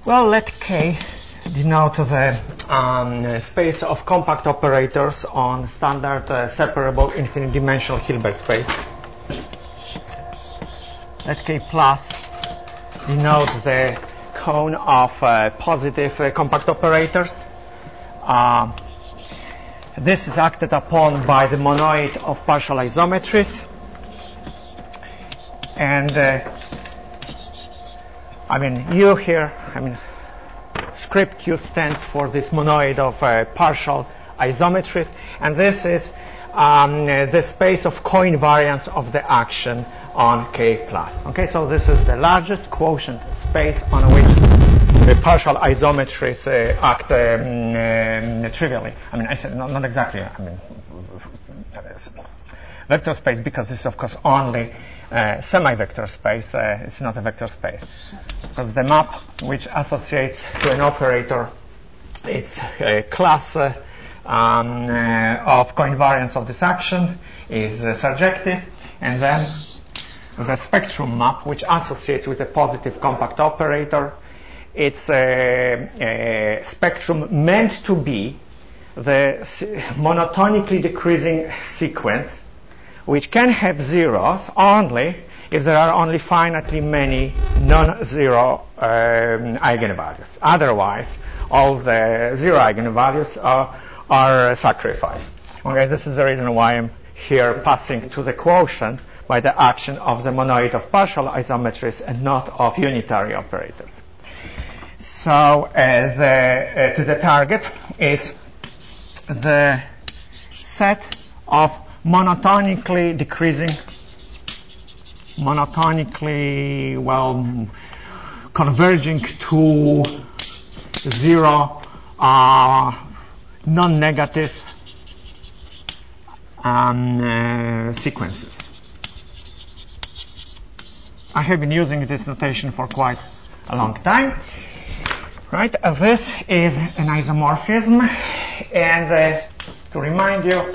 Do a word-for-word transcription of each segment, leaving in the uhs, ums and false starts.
Well, let K denote the um, space of compact operators on standard uh, separable infinite-dimensional Hilbert space. Let K plus denote the cone of uh, positive uh, compact operators. Uh, this is acted upon by the monoid of partial isometries. And uh, I mean, U here, I mean, script Q stands for this monoid of uh, partial isometries, and this is um, uh, the space of co-invariance of the action on K plus. Okay, so this is the largest quotient space on which the partial isometries uh, act um, um, trivially. I mean, I said not, not exactly. I mean, vector space, because this is of course only uh, semi-vector space. Uh, it's not a vector space. Because the map which associates to an operator its uh, class uh, um, uh, of coinvariance of this action is uh, surjective, and then the spectrum map which associates with a positive compact operator, it's a, a spectrum meant to be the monotonically decreasing sequence which can have zeros only if there are only finitely many non-zero um, eigenvalues. Otherwise, all the zero eigenvalues are, are sacrificed. Okay, this is the reason why I'm here passing to the quotient by the action of the monoid of partial isometries and not of unitary operators. So uh, the, uh, to the target is the set of monotonically decreasing, monotonically, well, converging to zero uh, non-negative um, uh, sequences. I have been using this notation for quite a long time. Right? Uh, this is an isomorphism, and uh, to remind you,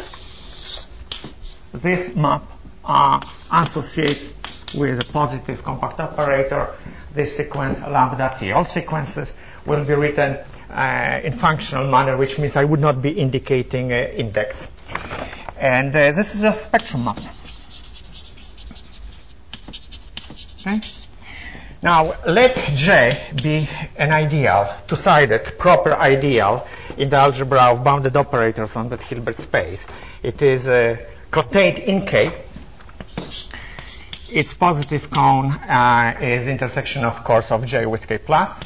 this map uh, associates with a positive compact operator this sequence lambda t. All sequences will be written uh, in functional manner, which means I would not be indicating uh, index. And uh, this is a spectrum map. Okay? Now, let J be an ideal, two-sided, proper ideal in the algebra of bounded operators on that Hilbert space. It is uh, contained in K. Its positive cone uh, is intersection, of course, of J with K plus.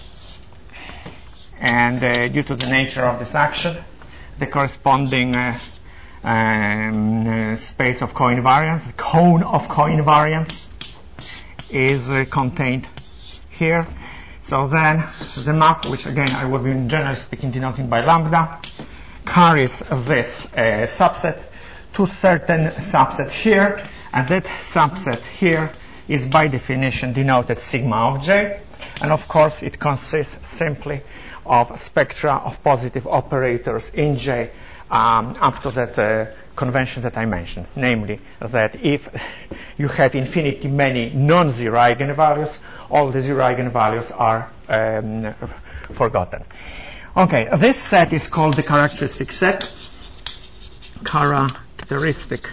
And uh, due to the nature of this action, the corresponding uh, um, uh, space of coinvariance, the cone of coinvariance, is uh, contained here. So then the map, which again I will be generally speaking denoting by lambda, carries this uh, subset to certain subset here, and that subset here is by definition denoted sigma of J, and of course it consists simply of spectra of positive operators in J um, up to that uh, convention that I mentioned, namely that if you have infinitely many non-zero eigenvalues, all the zero eigenvalues are um, forgotten. Okay, this set is called the characteristic set. Characteristic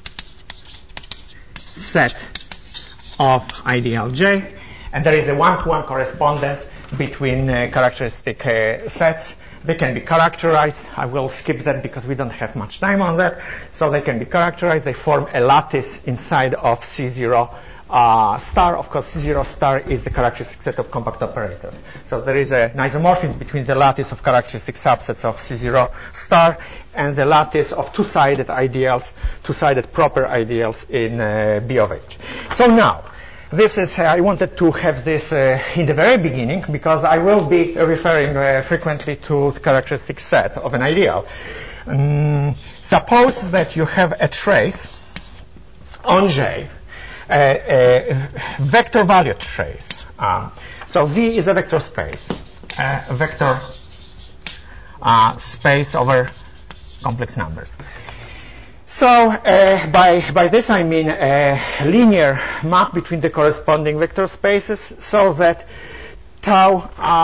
set of ideal J, and there is a one-to-one correspondence between uh, characteristic uh, sets. They can be characterized. I will skip that because we don't have much time on that. So they can be characterized. They form a lattice inside of C zero uh, star. Of course, C zero star is the characteristic set of compact operators. So there is an isomorphism between the lattice of characteristic subsets of C zero star and the lattice of two-sided ideals, two-sided proper ideals in uh, B of H. So now, this is, uh, I wanted to have this uh, in the very beginning because I will be referring uh, frequently to the characteristic set of an ideal. Um, suppose that you have a trace on J, a, a vector value trace. Um, so V is a vector space, a vector uh, space over complex numbers. So uh, by, by this I mean a linear map between the corresponding vector spaces so that tau uh,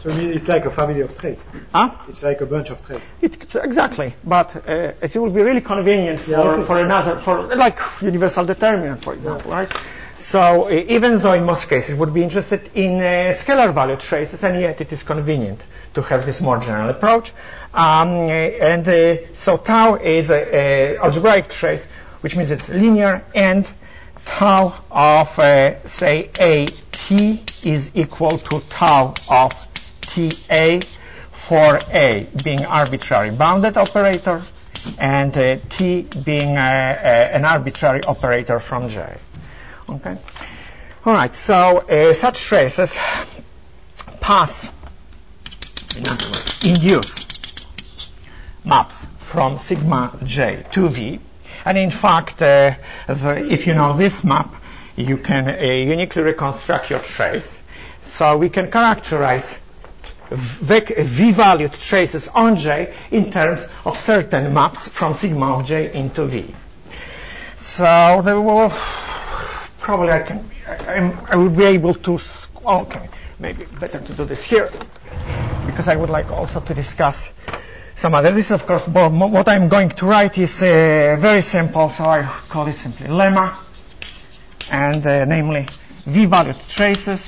So I mean, it's like a family of traits. Huh? It's like a bunch of traits. It, exactly, but uh, it will be really convenient for, yeah, okay, for sure. another, for like universal determinant, for example, yeah. right? So uh, even though in most cases it would be interested in uh, scalar value traces, and yet it is convenient to have this more general approach. Um, and uh, so tau is a, a algebraic trace, which means it's linear, and tau of, uh, say, A T is equal to tau of T A for A being arbitrary bounded operator and uh, T being uh, uh, an arbitrary operator from J. Okay? All right, so uh, such traces pass, in other words, induce maps from sigma J to V. And in fact, uh, the, if you know this map, you can uh, uniquely reconstruct your trace. So we can characterize V-valued traces on J in terms of certain maps from sigma of J into V. So there will probably I can I, I would be able to. Okay, maybe better to do this here because I would like also to discuss some other. This, of course, what I'm going to write is uh, very simple, so I call it simply lemma, and uh, namely V-valued traces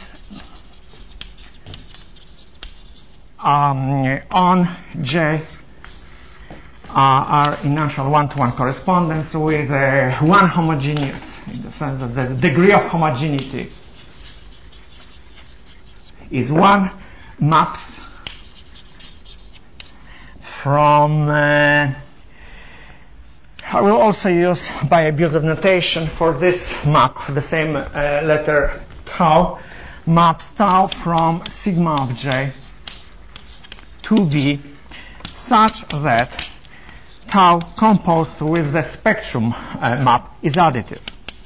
um, on J uh, are in natural one-to-one correspondence with uh, one homogeneous, in the sense that the degree of homogeneity is one, maps from, uh, I will also use by abuse of notation for this map, the same uh, letter tau, maps tau from sigma of J to V such that tau composed with the spectrum uh, map is additive.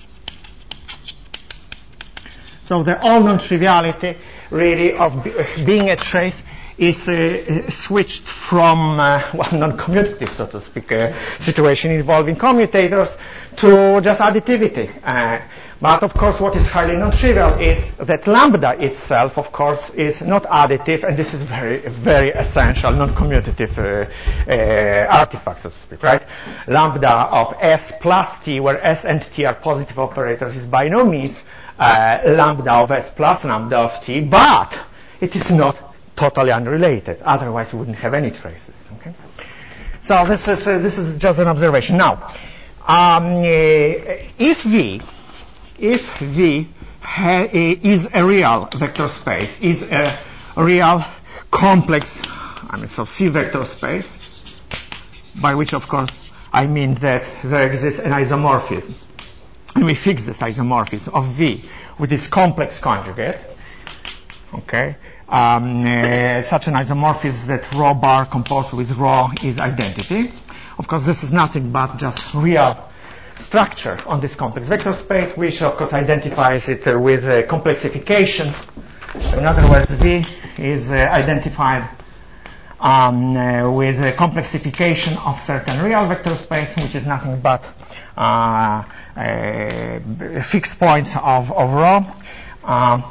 So the all non-triviality really of be, uh, being a trace is uh, switched from uh, well, non-commutative, so to speak, uh, situation involving commutators to just additivity. Uh, but of course, what is highly non-trivial is that lambda itself, of course, is not additive, and this is very, very essential non-commutative uh, uh, artifact, so to speak, right? Lambda of S plus T, where S and T are positive operators, is by no means uh, lambda of S plus lambda of T, but it is not totally unrelated. Otherwise, we wouldn't have any traces. Okay. So this is uh, this is just an observation. Now, um, uh, if V, if V ha- is a real vector space, is a real complex, I mean, so C vector space, by which, of course, I mean that there exists an isomorphism, and we fix this isomorphism of V with its complex conjugate. Okay. Um, uh, such an isomorphism that rho bar composed with rho is identity. Of course, this is nothing but just real structure on this complex vector space, which of course identifies it uh, with uh, complexification. In other words, V is uh, identified um, uh, with uh, complexification of certain real vector space, which is nothing but uh, uh, fixed points of, of rho. Um,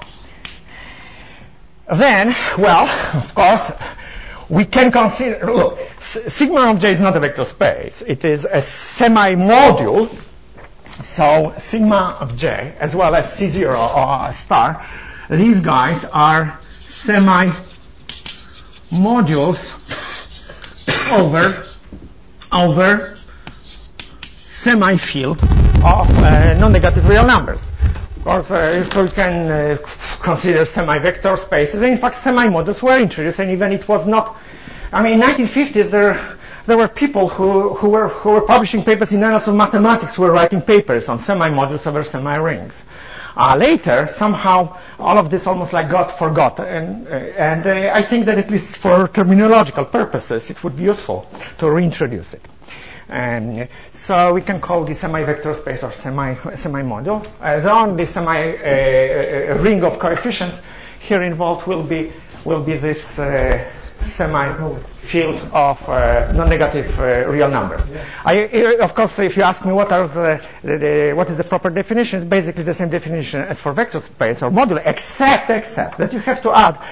Then, well, of course, we can consider, look, sigma of J is not a vector space. It is a semi-module. So sigma of J, as well as C zero or star, these guys are semi-modules over, over semi-field of uh, non-negative real numbers. Of course, uh, so we can uh, consider semi-vector spaces. And in fact, semi-modules were introduced, and even it was not. I mean, in nineteen fifties, there there were people who who were who were publishing papers in Annals of Mathematics, who were writing papers on semi-modules over semi-rings. Uh, later, somehow, all of this almost like got forgotten, and, uh, and uh, I think that at least for terminological purposes, it would be useful to reintroduce it. Um, so we can call this semi-vector space or semi semi-module. Uh, the only semi uh, uh, ring of coefficients here involved will be will be this uh, semi-field of uh, non-negative uh, real numbers. Yeah. I, uh, of course, if you ask me what are the, the, the what is the proper definition, it's basically the same definition as for vector space or module, except except that you have to add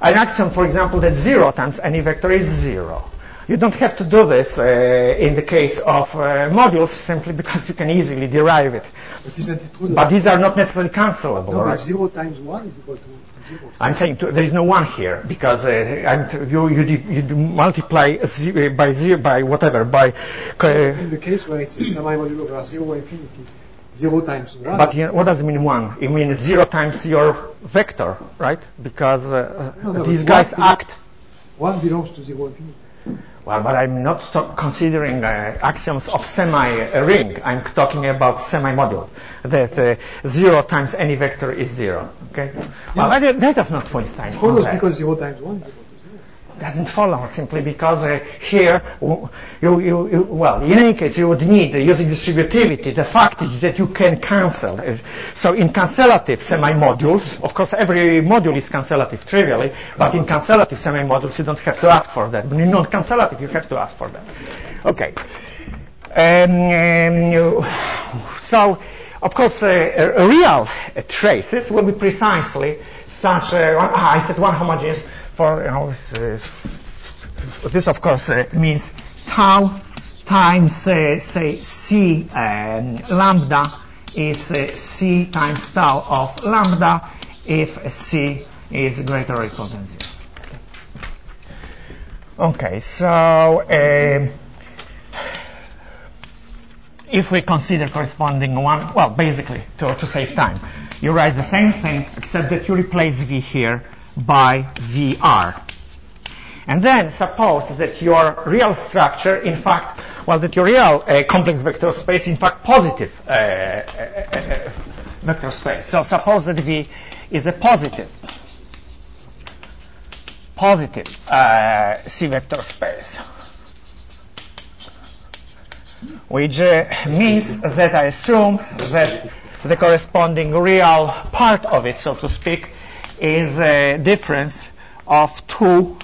an axiom, for example, that zero times any vector is zero. You don't have to do this uh, in the case of uh, modules, simply because you can easily derive it. But isn't it true that But these are not necessarily cancelable, no, right? but zero times one is equal to zero? I'm saying to, there is no one here because uh, I'm, you, you, you do multiply z by zero by whatever by. Uh, In the case where it's a semi-modular over zero infinity, zero times one. but you know, what does it mean one? It means zero times your vector, right? Because uh, No, no, these but guys one act. One belongs to zero infinity. Well, but I'm not st- considering uh, axioms of semi-ring. I'm talking about semi-module. That uh, zero times any vector is zero. Okay. Well, that, that does not point sign. It follows because zero times one is equal to zero. Doesn't follow simply because uh, here, w- you, you, you, well, in any case, you would need, uh, using distributivity, the fact that you can cancel. Uh, so in cancellative semi-modules, of course, every module is cancellative trivially, but in cancellative semi-modules, you don't have to ask for that. But in non-cancellative, you have to ask for that. Okay. Um, um, you, so, of course, uh, uh, real uh, traces will be precisely such. Uh, one, ah, I said one homogeneous. For you know, uh, this of course uh, means tau times uh, say c um, lambda is uh, c times tau of lambda if c is greater or equal than zero. Okay, so uh, if we consider corresponding one, well, basically to, to save time, you write the same thing except that you replace v here by V R. And then suppose that your real structure, in fact, well, that your real uh, complex vector space, in fact, positive uh, uh, uh, vector space. So suppose that V is a positive, positive uh, C vector space, which uh, means that I assume that the corresponding real part of it, so to speak, is a difference of two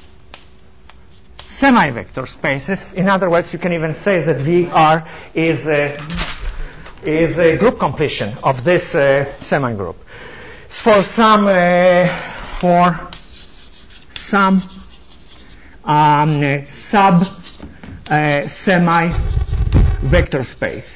semi-vector spaces. In other words, you can even say that V R is a, is a group completion of this uh, semi-group. For some, uh, for some um, uh, sub uh, semi-vector space.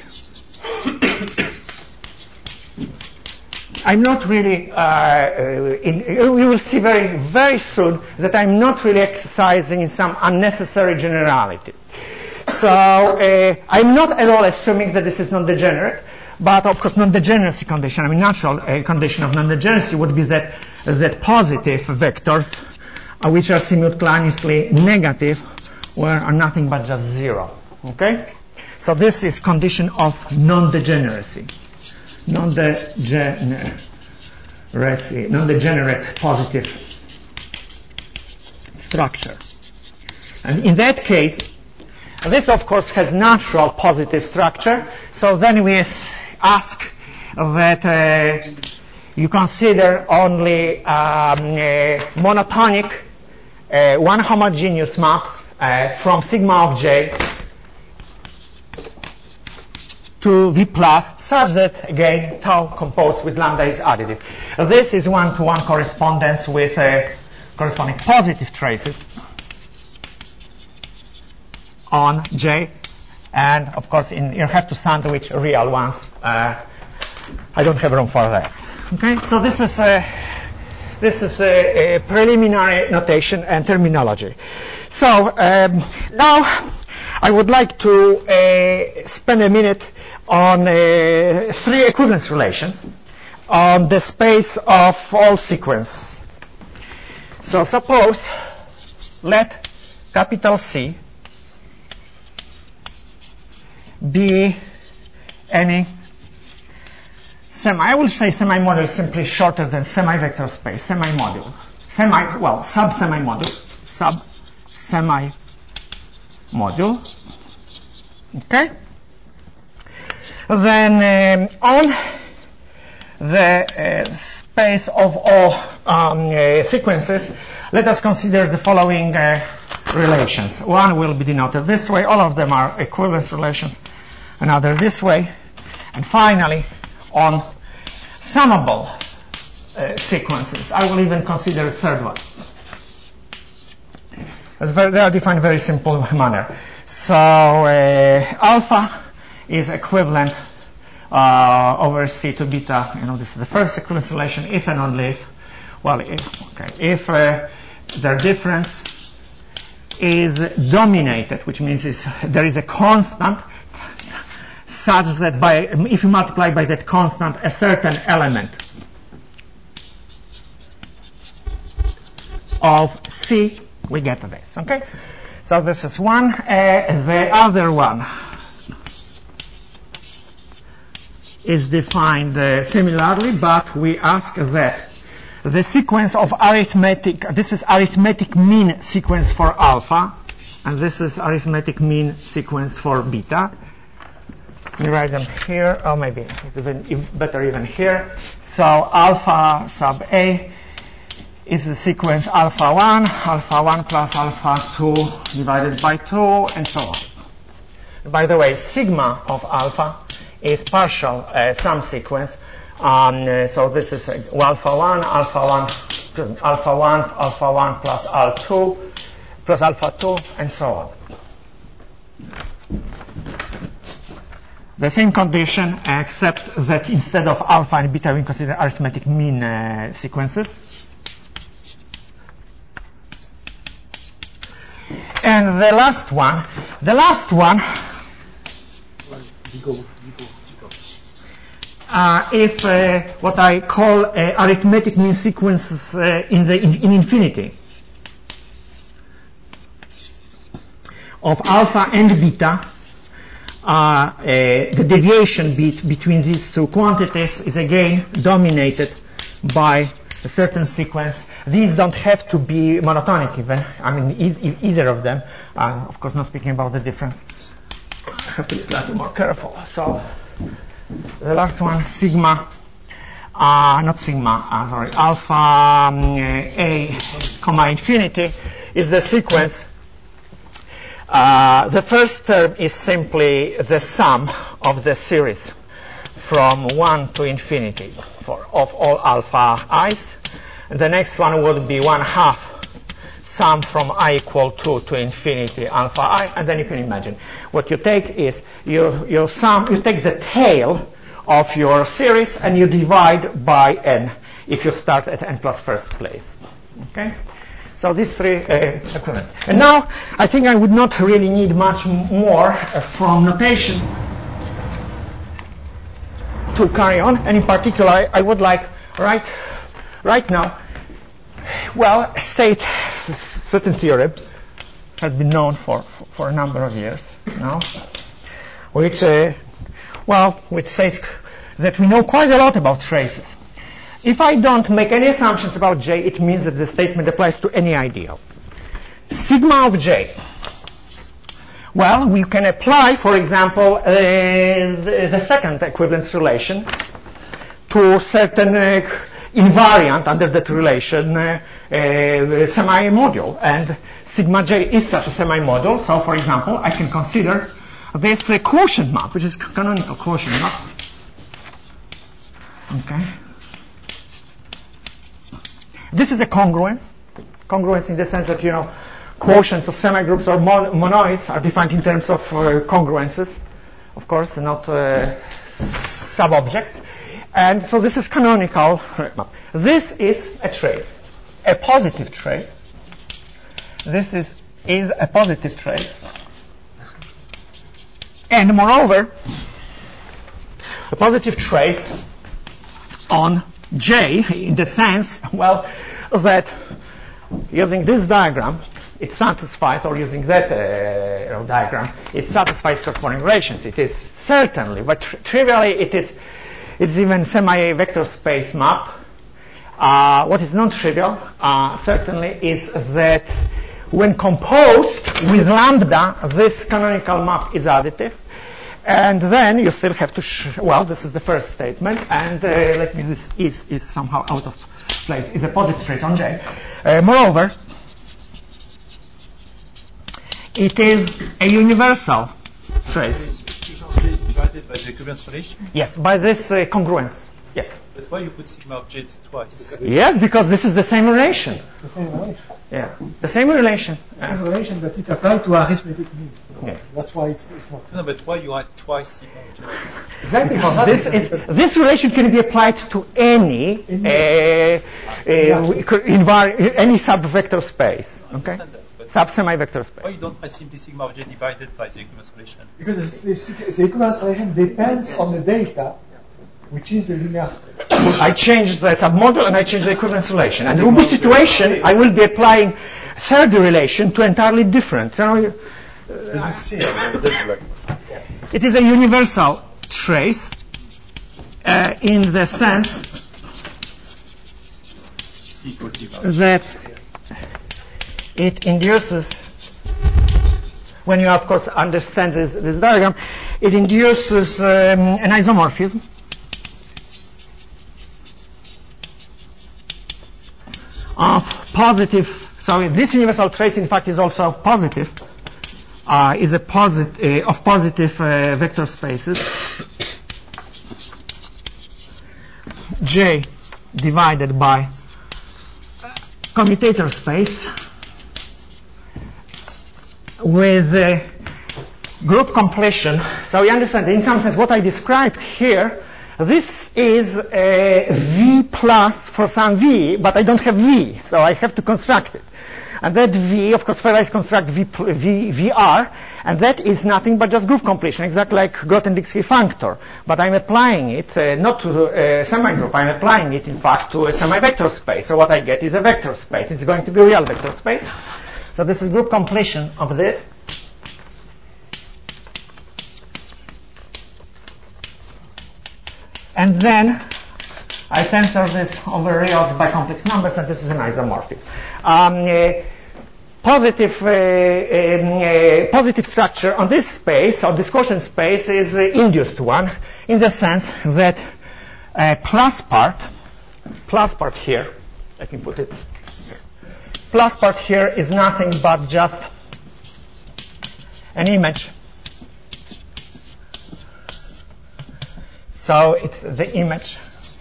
I'm not really, uh, in, you will see very, very soon that I'm not really exercising in some unnecessary generality. So uh, I'm not at all assuming that this is non-degenerate, but of course non-degeneracy condition, I mean natural uh, condition of non-degeneracy would be that, that positive vectors, uh, which are simultaneously negative, were, are nothing but just zero. Okay? So this is condition of non-degeneracy. Non-degeneracy, non-degenerate positive structure. And in that case, this of course has natural positive structure, so then we ask that uh, you consider only um, uh, monotonic uh, one homogeneous maps uh, from sigma of j to V plus, such that, again, tau composed with lambda is additive. This is one-to-one correspondence with uh, corresponding positive traces on J, and, of course, in, you have to sandwich real ones. Uh, I don't have room for that. Okay, so this is a, this is a, a preliminary notation and terminology. So um, now I would like to uh, spend a minute on uh, three equivalence relations on the space of all sequence. So suppose let capital C be any semi, I will say semi-module is simply shorter than semi-vector space, semi-module, semi, well, sub-semi-module, sub-semi-module, okay? Then um, on the uh, space of all um, uh, sequences, let us consider the following uh, relations. One will be denoted this way. All of them are equivalence relations. Another this way. And finally, on summable uh, sequences, I will even consider a third one. Very, they are defined in a very simple manner. So uh, alpha is equivalent uh, over C to beta. You know, this is the first equivalence relation if and only if, well, if, okay, if uh, their difference is dominated, which means is, there is a constant such that by, if you multiply by that constant a certain element of C, we get this, okay? So this is one. Uh, the other one is defined uh, similarly, but we ask that the sequence of arithmetic, this is arithmetic mean sequence for alpha, and this is arithmetic mean sequence for beta. We write them here, or maybe even better even here. So alpha sub A is the sequence alpha one, alpha one plus alpha two divided by two, and so on. By the way, sigma of alpha is partial uh, sum sequence. Um, uh, so this is uh, alpha one, alpha one, alpha one, alpha one plus alpha two, plus alpha two, and so on. The same condition, except that instead of alpha and beta, we consider arithmetic mean uh, sequences. And the last one, the last one, uh, if uh, what I call uh, arithmetic mean sequences uh, in the in, in infinity of alpha and beta, uh, uh, the deviation bit between these two quantities is again dominated by a certain sequence. These don't have to be monotonic even. I mean, e- e- either of them. Uh, of course, not speaking about the difference. I have to be slightly more careful. So, the last one, sigma, uh, not sigma, uh, sorry, alpha um, A, comma infinity, is the sequence. Uh, the first term is simply the sum of the series from one to infinity for of all alpha i's. And the next one would be one half sum from I equal to to infinity alpha I, and then you can imagine what you take is you you sum you take the tail of your series and you divide by n if you start at n plus first place. Okay. So these three uh, equivalents. And now I think I would not really need much more uh, from notation to carry on. And in particular, I, I would like right right now, well, state certain theorem has been known for, for, for a number of years now, which uh, well, which says that we know quite a lot about traces. If I don't make any assumptions about J, it means that the statement applies to any ideal. Sigma of J. Well, we can apply, for example, uh, the, the second equivalence relation to certain uh, invariant under that relation uh, uh, semi-module. And sigma J is such a semi-module. So, for example, I can consider this uh, quotient map, which is canonical quotient map. Okay. This is a congruence. Congruence in the sense that, you know, quotients of semigroups or mon- monoids are defined in terms of uh, congruences, of course, not uh, sub-objects. And so this is canonical. This is a trace, a positive trace. This is, is a positive trace. And moreover, a positive trace on J in the sense, well, that using this diagram, it satisfies, or using that uh, you know, diagram, it satisfies corresponding relations. It is certainly, but tr- trivially, it is, it's even semi-vector space map. Uh, what is non-trivial, uh, certainly, is that when composed with lambda, this canonical map is additive. And then you still have to, sh- well, this is the first statement, and uh, let me, this is, is somehow out of place, is a positive trace on J. Uh, moreover, it is a universal trace. Divided by the equivalence relation? Yes, by this uh, congruence. Yes. But why you put sigma of j twice? Yes, because this is the same relation. The same relation. Yeah, the same relation. The same relation, but it applied to arithmetic means. So Yeah. that's why it's, it's not. No, but why you add twice sigma of j? Exactly. Because this is this relation can be applied to any uh, uh, envir- any subvector space. Okay, sub-semi-vector space. Why you don't write simply sigma of j divided by the equivalence relation? Because the, the, the equivalence relation depends on the delta, which is a linear space. I changed the submodel and I changed the equivalence relation. And in this situation, I will be applying third relation to entirely different. You know, it is a universal trace uh, in the sense that it induces, when you of course understand this, this diagram, it induces um, an isomorphism of positive. So this universal trace, in fact, is also positive. Uh, is a posit- uh, of positive uh, vector spaces J divided by commutator space with uh, group completion. So you understand, in some sense, what I described here, this is a V plus for some V, but I don't have V, so I have to construct it. And that V, of course, Ferrari construct v, v, VR, and that is nothing but just group completion, exactly like Grothendieck-three functor. But I'm applying it uh, not to a semi-group, I'm applying it, in fact, to a semi-vector space. So what I get is a vector space. It's going to be a real vector space. So this is group completion of this. And then I tensor this over reals by complex numbers, and this is an isomorphism. Um, uh, positive, uh, um, uh, positive structure on this space, on this quotient space, is uh, induced one, in the sense that uh, plus part, plus part here, let me put it here. Plus part here is nothing but just an image. So it's the image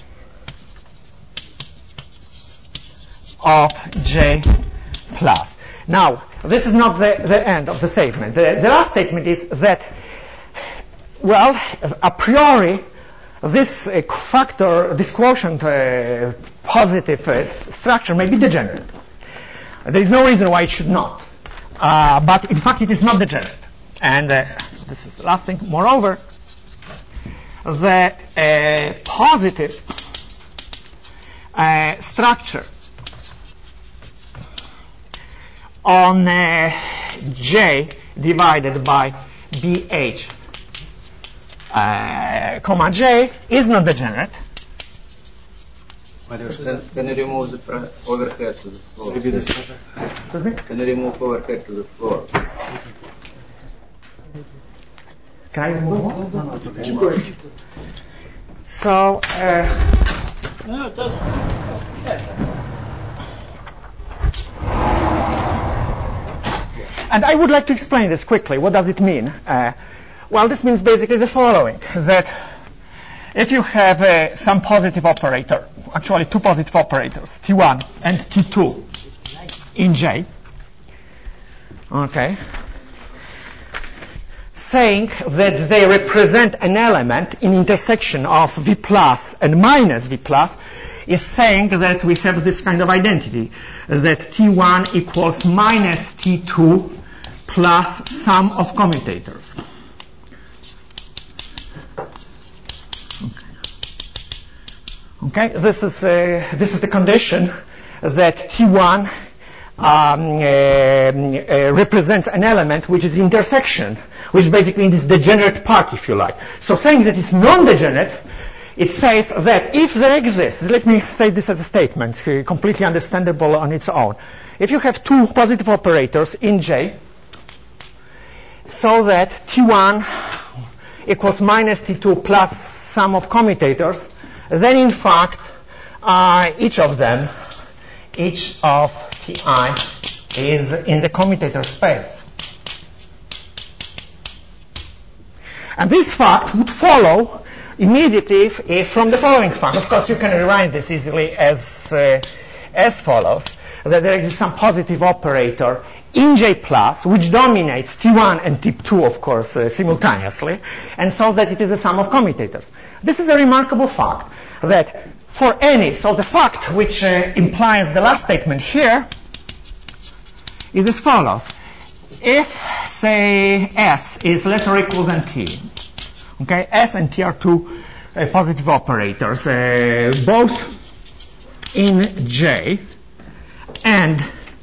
of J plus. Now, this is not the, the end of the statement. The, the last statement is that, well, a priori, this uh, factor, this quotient uh, positive uh, structure may be degenerate. There is no reason why it should not. Uh, but in fact, it is not degenerate. And uh, this is the last thing. Moreover, the uh, positive uh, structure on uh, J divided by B H uh, comma J is not degenerate. Can, can you remove the pra- overhead to the floor? Can you remove overhead to the floor? Can I remove one? No, no, it's okay. Keep going. So, uh, No, it doesn't. and I would like to explain this quickly. What does it mean? Uh, well, this means basically the following, that if you have uh, some positive operator, actually two positive operators, T one and T two in J, okay, saying that they represent an element in intersection of V plus and minus V plus, is saying that we have this kind of identity, that T one equals minus T two plus sum of commutators. Okay, this is uh, this is the condition that T one um, uh, uh, represents an element which is intersection, which basically is the degenerate part, if you like. So saying that it's non-degenerate, it says that if there exists, let me say this as a statement, uh, completely understandable on its own. If you have two positive operators in J, so that T one equals minus T two plus sum of commutators, then in fact, uh, each of them, each of Ti is in the commutator space. And this fact would follow immediately if, if from the following fact. Of course, you can rewrite this easily as, uh, as follows, that there exists some positive operator in J plus, which dominates T one and T two, of course, uh, simultaneously, and so that it is a sum of commutators. This is a remarkable fact, that for any, so the fact which uh, implies the last statement here is as follows. If, say, S is less or equal than T, okay, S and T are two uh, positive operators, uh, both in J, and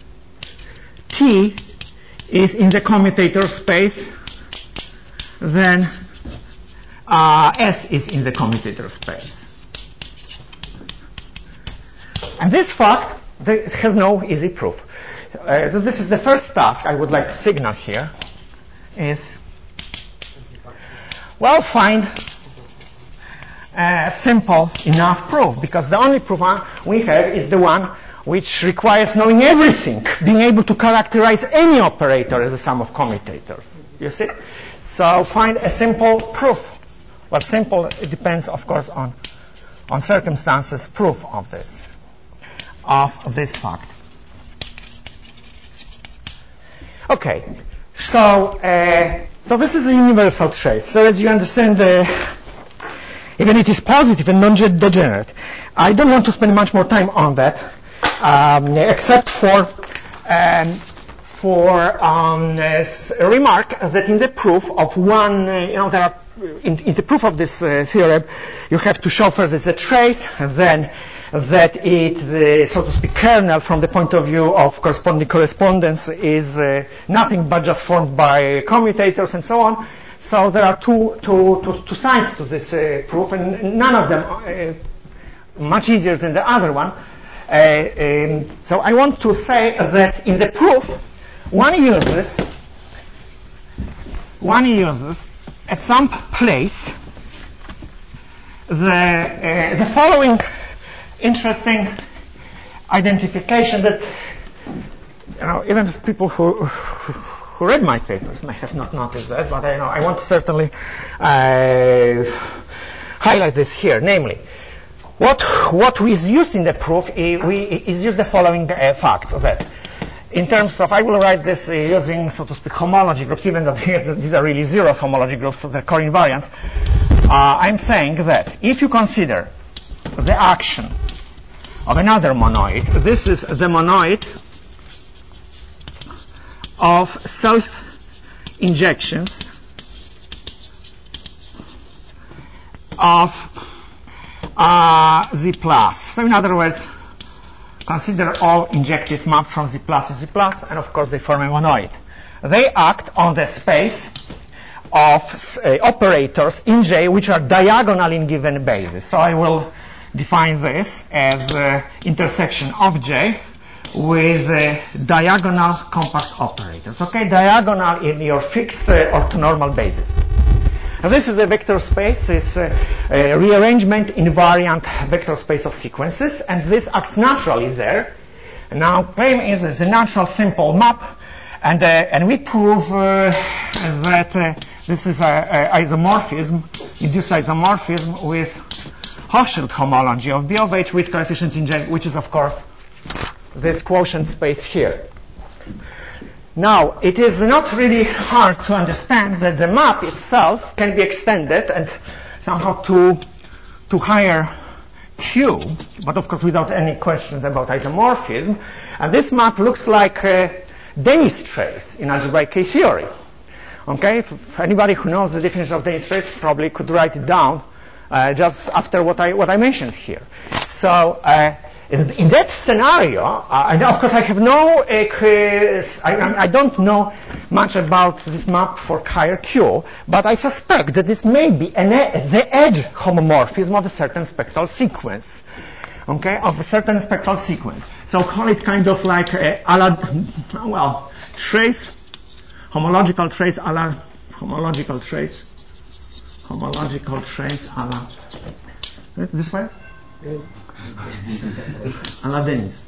T is in the commutator space, then uh, S is in the commutator space. And this fact has no easy proof. Uh, so this is the first task I would like to signal here, is, well, find a simple enough proof, because the only proof we have is the one which requires knowing everything, being able to characterize any operator as a sum of commutators. You see? So find a simple proof. Well, simple, it depends, of course, on, on circumstances, proof of this, of this fact. Okay, so uh, so this is a universal trace. So as you understand, uh, even it is positive and non-degenerate. I don't want to spend much more time on that, um, except for um, for um, a remark that in the proof of one, uh, you know, there are in, in the proof of this uh, theorem, you have to show first it's a trace, and then that it, uh, so to speak, kernel from the point of view of corresponding correspondence is uh, nothing but just formed by commutators and so on. So there are two, two, two, two sides to this uh, proof, and none of them uh, much easier than the other one. Uh, um, so I want to say that in the proof, one uses, one uses at some place the, uh, the following interesting identification that, you know, even people who who read my papers may have not noticed that, but I know I want to certainly uh, highlight this here. Namely, what what is used in the proof is, we, is used the following uh, fact that, in terms of, I will write this uh, using, so to speak, homology groups, even though these are really zero homology groups, so they're co-invariant. Uh, I'm saying that if you consider the action of another monoid, this is the monoid of self-injections of uh, Z plus. So in other words, consider all injective maps from Z plus to Z plus, and of course they form a monoid. They act on the space of uh, operators in J which are diagonal in given basis. So I will define this as uh, intersection of J with uh, diagonal compact operators. Okay, diagonal in your fixed uh, orthonormal basis. Now, this is a vector space. It's a, a rearrangement invariant vector space of sequences, and this acts naturally there. And now, claim is it's a natural simple map, and uh, and we prove uh, that uh, this is a, a isomorphism, induced isomorphism with Hochschild homology of B of H with coefficients in J, which is, of course, this quotient space here. Now, it is not really hard to understand that the map itself can be extended and somehow to, to higher Q, but of course without any questions about isomorphism. And this map looks like a Denis trace in algebraic K theory. Okay, if anybody who knows the definition of Denis trace probably could write it down Uh, just after what I what I mentioned here. So uh, in, in that scenario, uh, and of course I have no, uh, I, I don't know much about this map for higher Q, but I suspect that this may be an e the edge homomorphism of a certain spectral sequence, okay, of a certain spectral sequence. So call it kind of like a, a la, well, trace, homological trace, a la homological trace. Homological trace a la this way? A la Denis.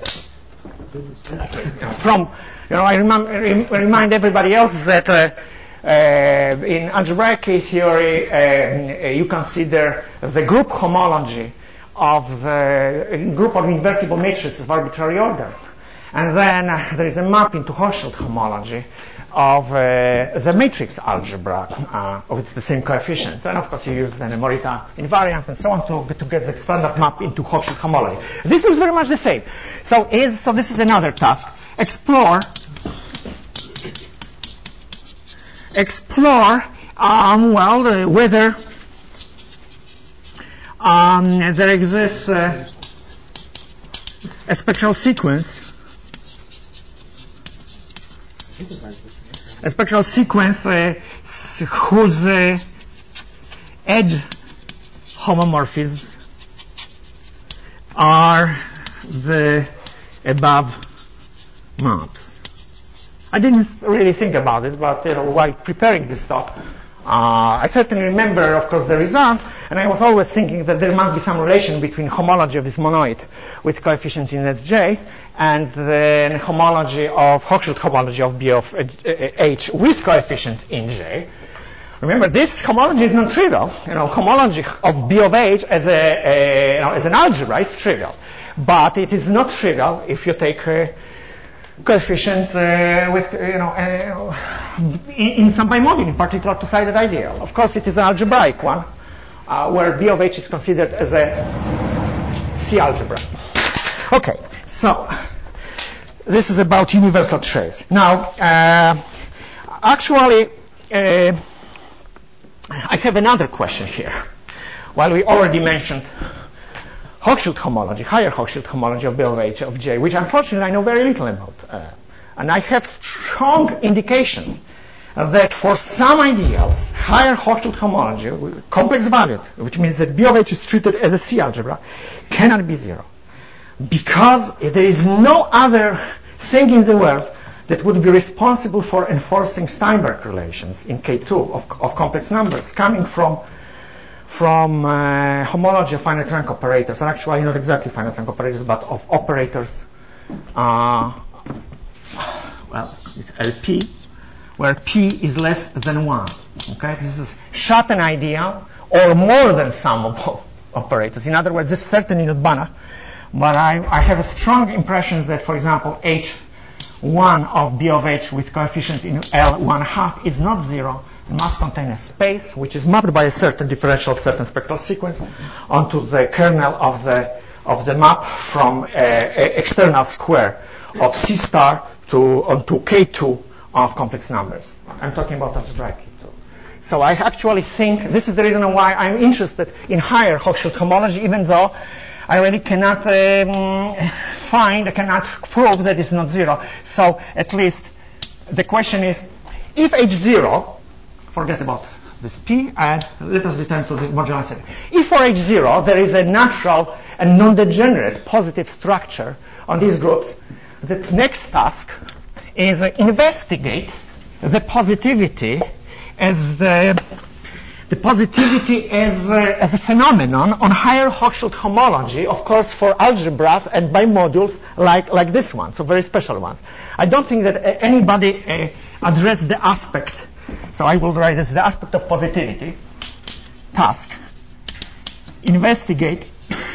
From, you know, I remind, remind everybody else that uh, uh, in algebraic theory, uh, you consider the group homology of the group of invertible matrices of arbitrary order. And then uh, there is a map into Hochschild homology of uh, the matrix algebra uh, with the same coefficients. And of course you use then a Morita invariance and so on to, to get the standard map into Hochschild homology. This looks very much the same. So, is, so this is another task. Explore, explore um, well, uh, whether um, there exists uh, a spectral sequence a spectral sequence uh, whose uh, edge homomorphisms are the above maps. I didn't really think about this, but you know, while preparing this talk, uh, I certainly remember, of course, the result, and I was always thinking that there must be some relation between homology of this monoid with coefficients in S J and then homology of Hochschild homology of B of H with coefficients in J. Remember, this homology is non-trivial. You know, homology of B of H as a, a you know, as an algebra is trivial, but it is not trivial if you take uh, coefficients uh, with you know uh, in, in some bimodule, in particular two-sided ideal. Of course, it is an algebraic one, uh, where B of H is considered as a C algebra. Okay, so this is about universal trace. Now, uh, actually, uh, I have another question here. While we already mentioned Hochschild homology, higher Hochschild homology of B of H of J, which unfortunately I know very little about. Uh, and I have strong indication that for some ideals, higher Hochschild homology, complex valued, which means that B of H is treated as a C algebra, cannot be zero. Because there is no other thing in the world that would be responsible for enforcing Steinberg relations in K two of, of complex numbers coming from from uh, homology of finite rank operators, or actually not exactly finite rank operators, but of operators, uh, well, it's L P, where P is less than one. Okay, this is Schatten ideal, or more than some of operators. In other words, this is certainly not Banach, but I, I have a strong impression that, for example, H one of B of H with coefficients in L one half is not zero. Must contain a space which is mapped by a certain differential of certain spectral sequence onto the kernel of the of the map from a, a external square of C star to onto K two of complex numbers. I'm talking about abstract K two. So I actually think this is the reason why I'm interested in higher Hochschild homology, even though I really cannot um, find, I cannot prove that it's not zero. So at least the question is, if H zero, forget about this P, and let us return to the modular setting. If for H zero there is a natural and non-degenerate positive structure on these groups, the next task is uh, investigate the positivity as the the positivity as a, as a phenomenon on higher Hochschild homology, of course, for algebras and bimodules like like this one, so very special ones. I don't think that uh, anybody uh, addressed the aspect. So I will write as the aspect of positivity. Task. Investigate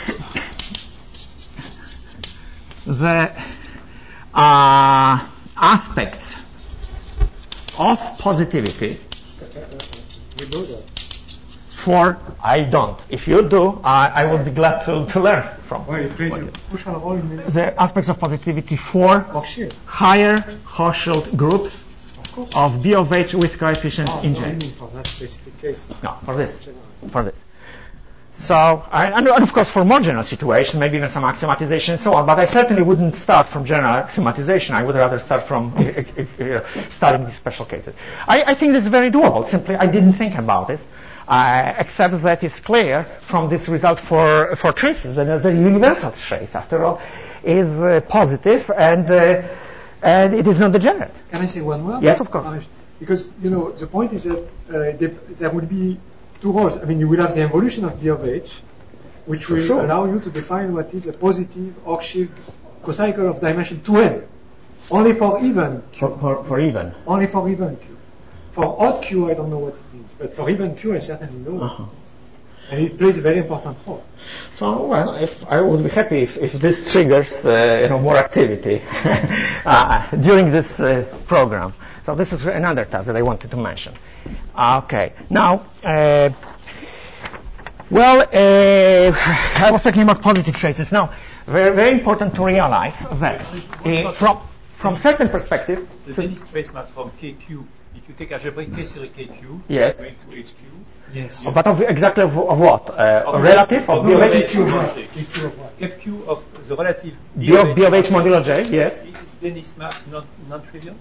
the uh, aspects of positivity. You know that. For I don't. If you do, uh, I will be glad to, to learn from. Why, please, push on all minutes. The aspects of positivity for Oh, shit. higher Hochschild groups of B of H with coefficients Oh, in no, J. you mean for that specific case. No, for this. For this. So, I, and, and of course for more general situations, maybe even some axiomatization and so on, but I certainly wouldn't start from general axiomatization. I would rather start from uh, uh, uh, studying these special cases. I, I think this is very doable. Simply, I didn't think about it, uh, except that it's clear from this result for, for traces that the universal trace, after all, is uh, positive and uh, and it is not degenerate. Can I say one word? Yes, of course. Uh, because, you know, the point is that uh, there, there would be two roles. I mean, you will have the involution of B of H, which will sure. allow you to define what is a positive Hochschild cocycle of dimension two n, only for even Q. For, for, for even. Only for even Q. for odd Q, I don't know what it means, but for even Q, I certainly know. Uh-huh. And it plays a very important role. So, well, if I would be happy if, if this triggers, uh, you know, more activity uh, during this uh, program. So this is another task that I wanted to mention. Okay. Now, uh, well, uh, I was talking about positive traces. Now, very, very important to realize that uh, from from certain perspective. The Dennis trace map from K Q. If you take algebraic K series K Q, Yes. going to H Q. Yes. But of exactly of, of what? Uh, of relative of B of H? Q of what? Q of what? F Q of the relative B of, B of H modulo J, yes. Is Dennis map non, non-trivial?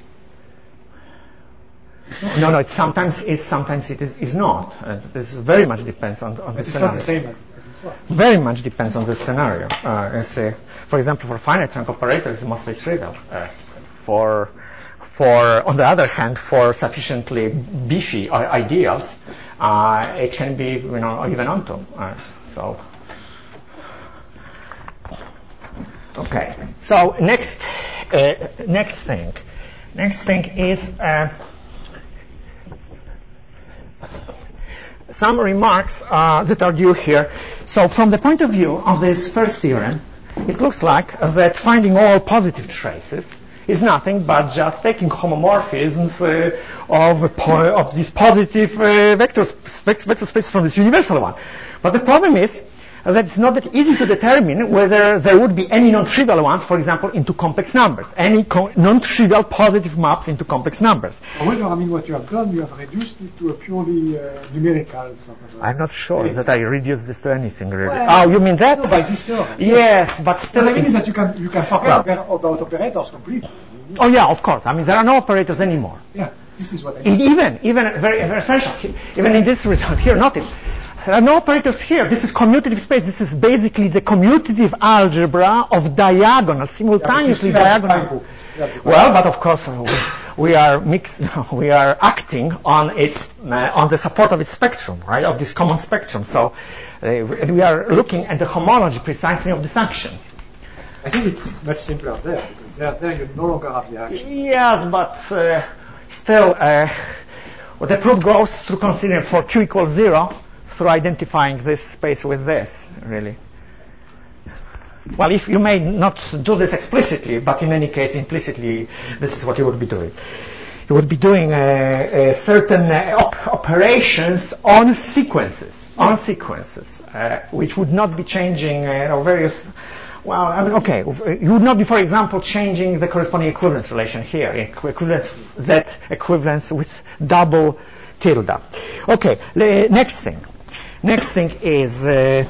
No, no, it sometimes is, sometimes it is, is not. Uh, this very much depends on, on the It's scenario. not the same as, as this one. Very much depends on the scenario. Uh, as, uh, for example, for finite trunk operators, it's mostly trivial. Uh, for, for, on the other hand, for sufficiently beefy uh, ideals, uh, it can be, you know, even onto. Uh, so, okay. So next, uh, next thing, next thing is. Uh, Some remarks uh, that are due here. So from the point of view of this first theorem, it looks like that finding all positive traces is nothing but just taking homomorphisms uh, of, a po- of this positive uh, vector, sp- vector space from this universal one. But the problem is that it's not that easy to determine whether there would be any non-trivial ones, for example, into complex numbers, any co- non-trivial positive maps into complex numbers. However, I mean, what you have done, you have reduced it to a purely uh, numerical sort of. I'm not sure Yeah. that I reduced this to anything really. Well, oh, you mean that? No, by this theorem. Yes, but still. What I mean is that you can you can forget Well- oper- about operators completely. Oh yeah, of course. I mean, there are no operators anymore. Yeah, this is what I E- mean. Even, even very, very essential. Even in this result here, notice there are no operators here. This is commutative space. This is basically the commutative algebra of diagonal, simultaneously still have the diagonal. Pinebook. You still have the Well, but of course uh, we, we are mix, we are acting on its uh, on the support of its spectrum, right? Of this common spectrum. So uh, we are looking at the homology precisely of this action. I think it's much simpler there because there, there you no longer have the action. Yes, but uh, still, uh, well, the proof goes through considering for Q equals zero through identifying this space with this, really. Well, if you may not do this explicitly, but in any case, implicitly, this is what you would be doing. You would be doing uh, uh, certain uh, op- operations on sequences, on sequences, uh, which would not be changing uh, you know, various. Well, I mean, okay, you would not be, for example, changing the corresponding equivalence relation here, equivalence, that equivalence with double tilde. Okay, le- next thing. Next thing is, uh,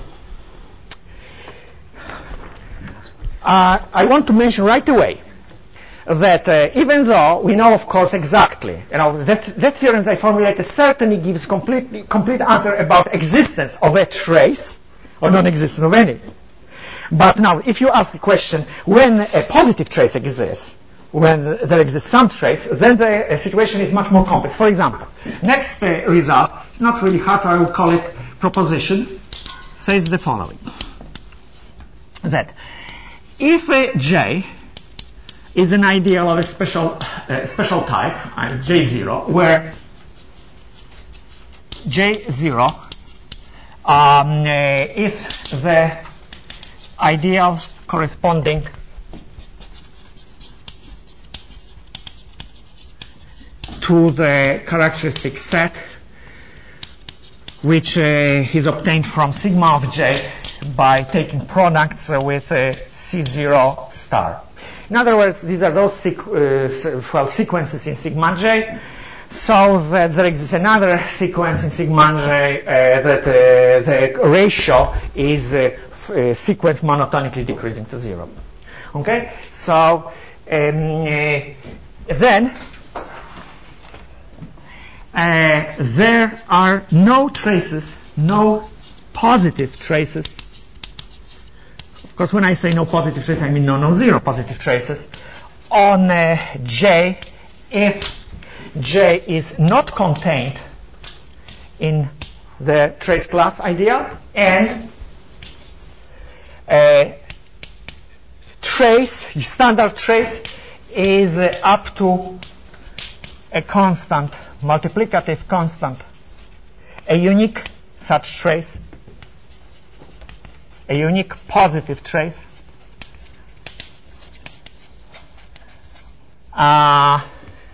uh, I want to mention right away that uh, even though we know, of course, exactly, you know, that, that theorem that I formulated certainly gives complete, complete answer about existence of a trace or non-existence of any. But now, if you ask the question, when a positive trace exists, when there exists some trace, then the uh, situation is much more complex. For example, next uh, result, not really hard, so I would call it proposition, says the following. That if a J is an ideal of a special, uh, special type, uh, J zero, where J zero um, uh, is the ideal corresponding to the characteristic set which uh, is obtained from sigma of J by taking products uh, with uh, C zero star. In other words, these are those sequ- uh, well, sequences in sigma J, so that there exists another sequence in sigma J uh, that uh, the ratio is uh, Uh, sequence monotonically decreasing to zero. Okay, so um, uh, then uh, there are no traces, no positive traces. Of course, when I say no positive traces, I mean no non-zero positive traces on uh, J if J is not contained in the trace class ideal and Uh, trace, standard trace, is uh, up to a constant multiplicative constant, a unique such trace, a unique positive trace, uh,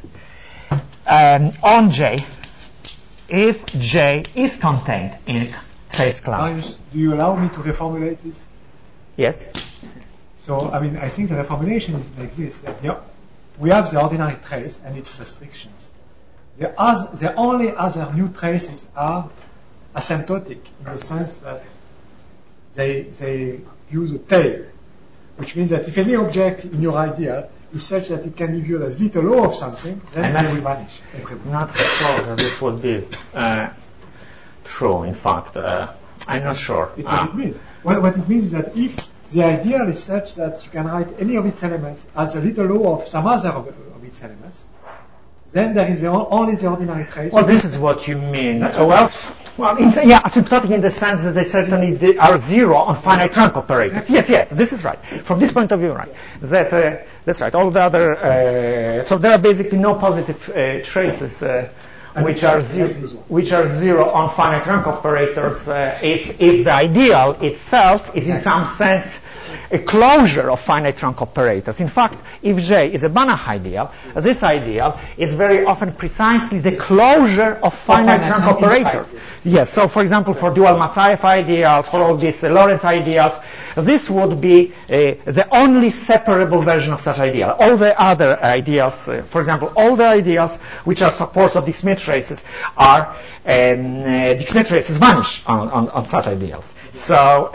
um, on J, if J is contained in trace class. Marius, do you allow me to reformulate this? Yes. So, I mean, I think the reformulation is like this. That the, we have the ordinary trace and its restrictions. The, other, the only other new traces are asymptotic in the sense that they, they use a tail, which means that if any object in your idea is such that it can be viewed as little o of something, then they will vanish. I'm not sure that this would be uh, true, in fact. Uh, I'm not sure. It's ah. what it means. Well, what it means is that if the ideal is such that you can write any of its elements as a little o of some other of, of its elements, then there is the, only the ordinary trace. Well, this is what you mean. That's Uh, well, well, in, yeah, asymptotic in the sense that they certainly they are zero on finite trunk operators. Yes, yes, this is right. From this point of view, right. That uh, that's right. All the other uh, so there are basically no positive uh, traces uh, which are zero, which are zero on finite trunk operators. Uh, if if the ideal itself is in some sense a closure of finite trunk operators. In fact, if J is a Banach ideal, this ideal is very often precisely the closure of finite trunk operators. Yes, so for example, for dual Matsayev ideals, for all these uh, Lorentz ideals, this would be uh, the only separable version of such ideal. All the other ideals, uh, for example, all the ideals which are supports of Dixit traces are, um, uh, Dixit traces vanish on, on, on such ideals. So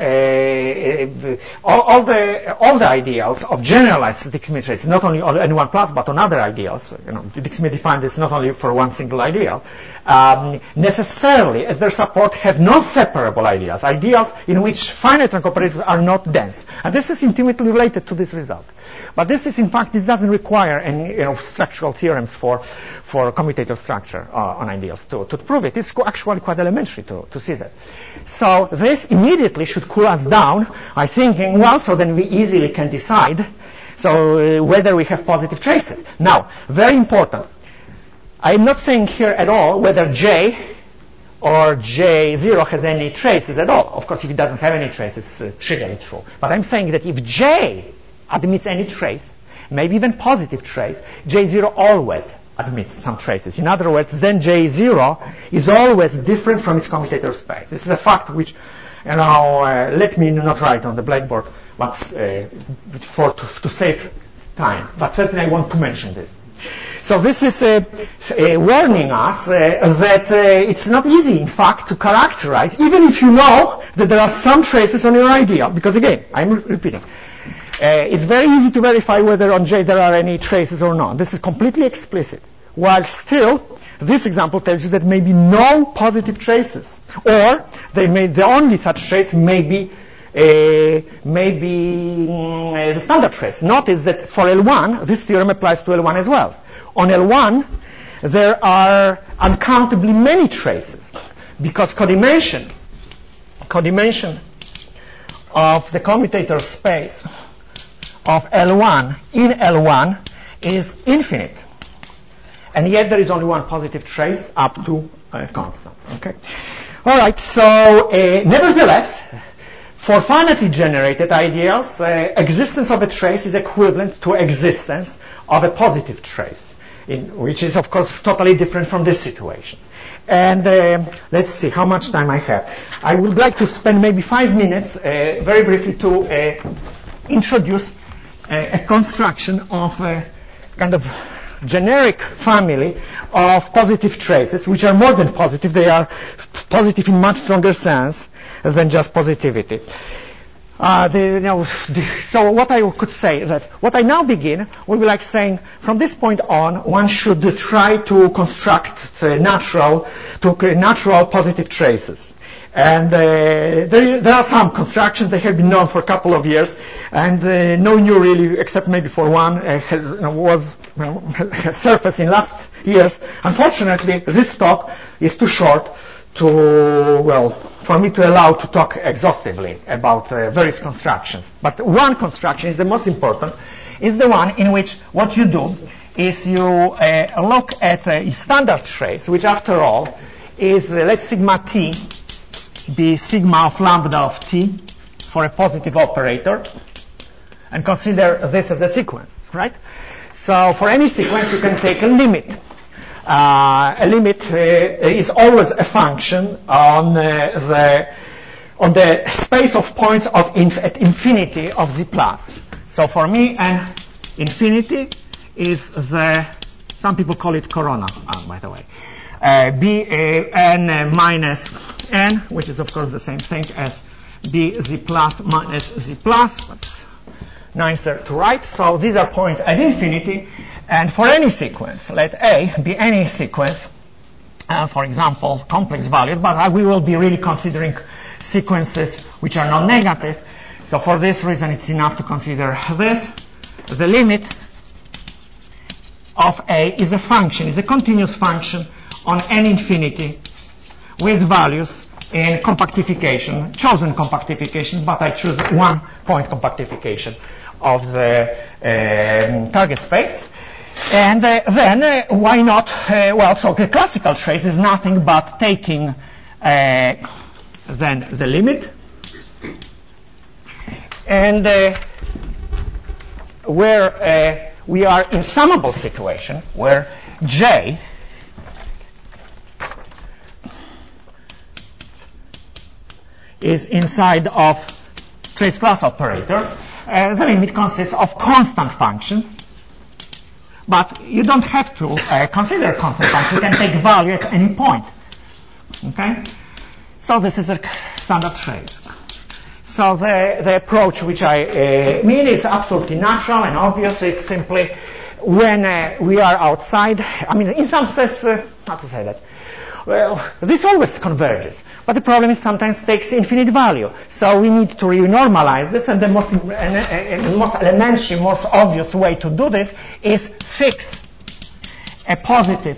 uh, all, all the all the ideals of generalized Dixit traces, not only on N one plus, but on other ideals. You know, Dixit defined this not only for one single ideal. Um, necessarily, as their support, have non-separable ideals, ideals in which finite trunk operators are not dense, and this is intimately related to this result. But this is, in fact, this doesn't require any you know, structural theorems for for commutator structure uh, on ideals to, to prove it. It's actually quite elementary to, to see that. So this immediately should cool us down by thinking, well, so then we easily can decide so uh, whether we have positive traces. Now, very important. I'm not saying here at all whether J or J zero has any traces at all. Of course, if it doesn't have any traces, it's uh, trivially true. But I'm saying that if J admits any trace, maybe even positive trace, J zero always admits some traces. In other words, then J zero is always different from its commutator space. This is a fact which, you know, uh, let me not write on the blackboard, but uh, for to, to save time. But certainly I want to mention this. So this is uh, uh, warning us uh, that uh, it's not easy, in fact, to characterize, even if you know that there are some traces on your ideal, because again, I'm re- repeating, uh, it's very easy to verify whether on J there are any traces or not. This is completely explicit. While still, this example tells you that maybe no positive traces, or they may, the only such trace may be Uh, maybe mm, uh, the standard trace. Notice that for L one, this theorem applies to L one as well. On L one, there are uncountably many traces because codimension, codimension of the commutator space of L one in L one is infinite. And yet there is only one positive trace up to a constant. Okay. All right. So, uh, nevertheless, for finitely generated ideals, uh, existence of a trace is equivalent to existence of a positive trace, in, which is, of course, totally different from this situation. And uh, let's see how much time I have. I would like to spend maybe five minutes, uh, very briefly, to uh, introduce a, a construction of a kind of generic family of positive traces, which are more than positive. They are positive in much stronger sense than just positivity. Uh, the, you know, the, so what I could say is that what I now begin will be like saying from this point on one should uh, try to construct uh, natural, to uh, natural positive traces. And uh, there, there are some constructions that have been known for a couple of years, and uh, no new really, except maybe for one, uh, has, you know, was you know, has surfaced in last years. Unfortunately, this talk is too short to, well, for me to allow to talk exhaustively about uh, various constructions. But one construction is the most important, is the one in which what you do is you uh, look at a standard trace, which after all is, uh, let sigma t be sigma of lambda of t for a positive operator, and consider this as a sequence, right? So for any sequence, you can take a limit. Uh, a limit uh, is always a function on uh, the on the space of points of inf at infinity of z plus. So for me, n infinity is the, some people call it corona, oh, by the way. Uh, b uh, n uh, minus n, which is of course the same thing as b z plus minus z plus. That's nicer to write. So these are points at infinity. And for any sequence, let A be any sequence, uh, for example, complex valued, but uh, we will be really considering sequences which are non-negative. So for this reason, it's enough to consider this. The limit of A is a function, is a continuous function on n infinity with values in compactification, chosen compactification, but I choose one point compactification of the um, target space. And uh, then uh, why not, uh, well, so the classical trace is nothing but taking uh, then the limit, and uh, where uh, we are in summable situation, where J is inside of trace class operators, uh, the limit consists of constant functions. But you don't have to uh, consider constant functions. You can take value at any point. Okay? So this is a standard trace. So the, the approach which I uh, mean is absolutely natural and obvious. It's simply when uh, we are outside, I mean, in some sense, uh, how to say that? Well, this always converges. But the problem is sometimes takes infinite value. So we need to renormalize this, and the most, and, and most elementary, most obvious way to do this is fix a positive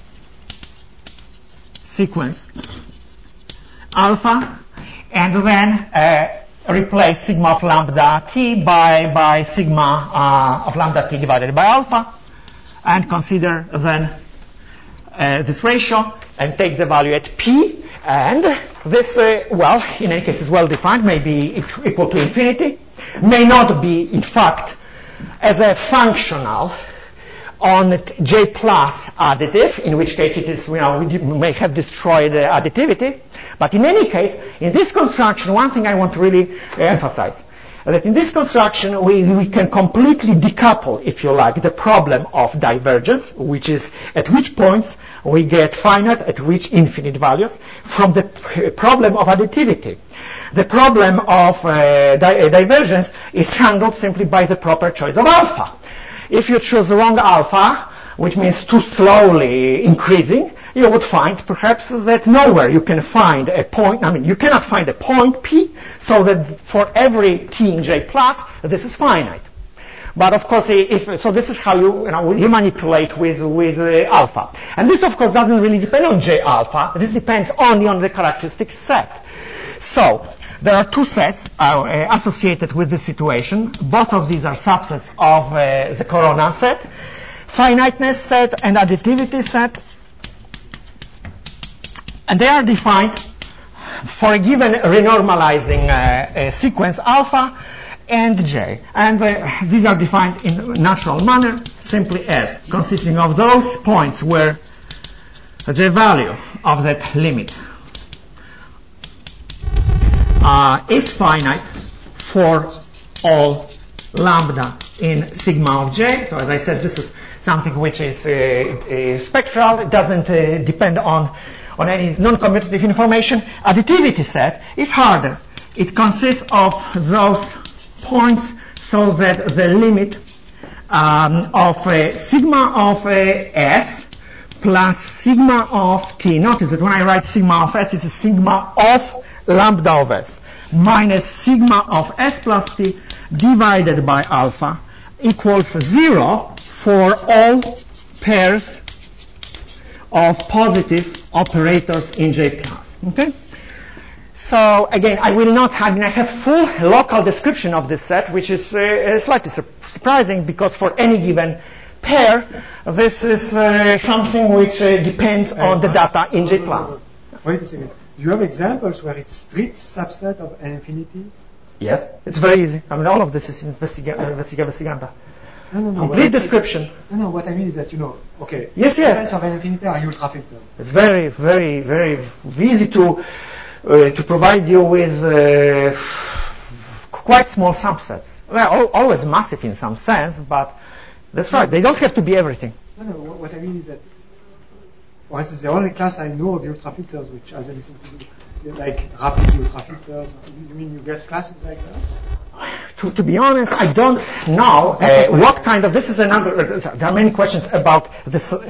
sequence alpha, and then uh, replace sigma of lambda t by, by sigma uh, of lambda t divided by alpha, and consider then uh, this ratio, and take the value at p. And this, uh, well, in any case is well defined, may be equal to infinity, may not be, in fact, as a functional on J plus additive, in which case it is, you know, we may have destroyed uh, additivity. But in any case, in this construction, one thing I want to really uh, emphasize, that in this construction, we, we can completely decouple, if you like, the problem of divergence, which is at which points we get finite, at which infinite values, from the pr problem of additivity. The problem of uh, di divergence is handled simply by the proper choice of alpha. If you choose the wrong alpha, which means too slowly increasing, you would find perhaps that nowhere you can find a point, I mean, you cannot find a point P, so that for every T in J plus, this is finite. But of course, if, so this is how you, you know, you manipulate with, with uh, alpha. And this, of course, doesn't really depend on J alpha. This depends only on the characteristic set. So, there are two sets uh, associated with this situation. Both of these are subsets of uh, the corona set. Finiteness set and additivity set. And they are defined for a given renormalizing uh, uh, sequence alpha and J. And uh, these are defined in a natural manner, simply as consisting of those points where the value of that limit uh, is finite for all lambda in sigma of J. So as I said, this is something which is uh, uh, spectral. It doesn't uh, depend on on any non-commutative information. Additivity set is harder. It consists of those points so that the limit um, of uh, sigma of uh, S plus sigma of T. Notice that when I write sigma of S, it's a sigma of lambda of S minus sigma of S plus T divided by alpha equals zero for all pairs of positive operators in J class. Okay? So again, I will not have, I mean, I have full local description of this set, which is uh, slightly su surprising because for any given pair, this is uh, something which uh, depends on the data in J plus. Wait a second. Do you have examples where it's strict subset of an infinity? Yes, it's very easy. I mean, all of this is investiga- investiga- investiganda. No, no, no. Complete description. No, no, what I mean is that, you know, okay. Yes, yes. Elements of an infinity are ultrafilters. It's very, very, very easy to uh, to provide you with uh, quite small subsets. They're al- always massive in some sense, but that's right. They don't have to be everything. No, no, what I mean is that, well, this is the only class I know of ultrafilters which has anything to do, like rapid ultrafilters. You mean you get classes like that? To, to be honest, I don't know uh, what kind of, this is another, uh, there are many questions about this, uh,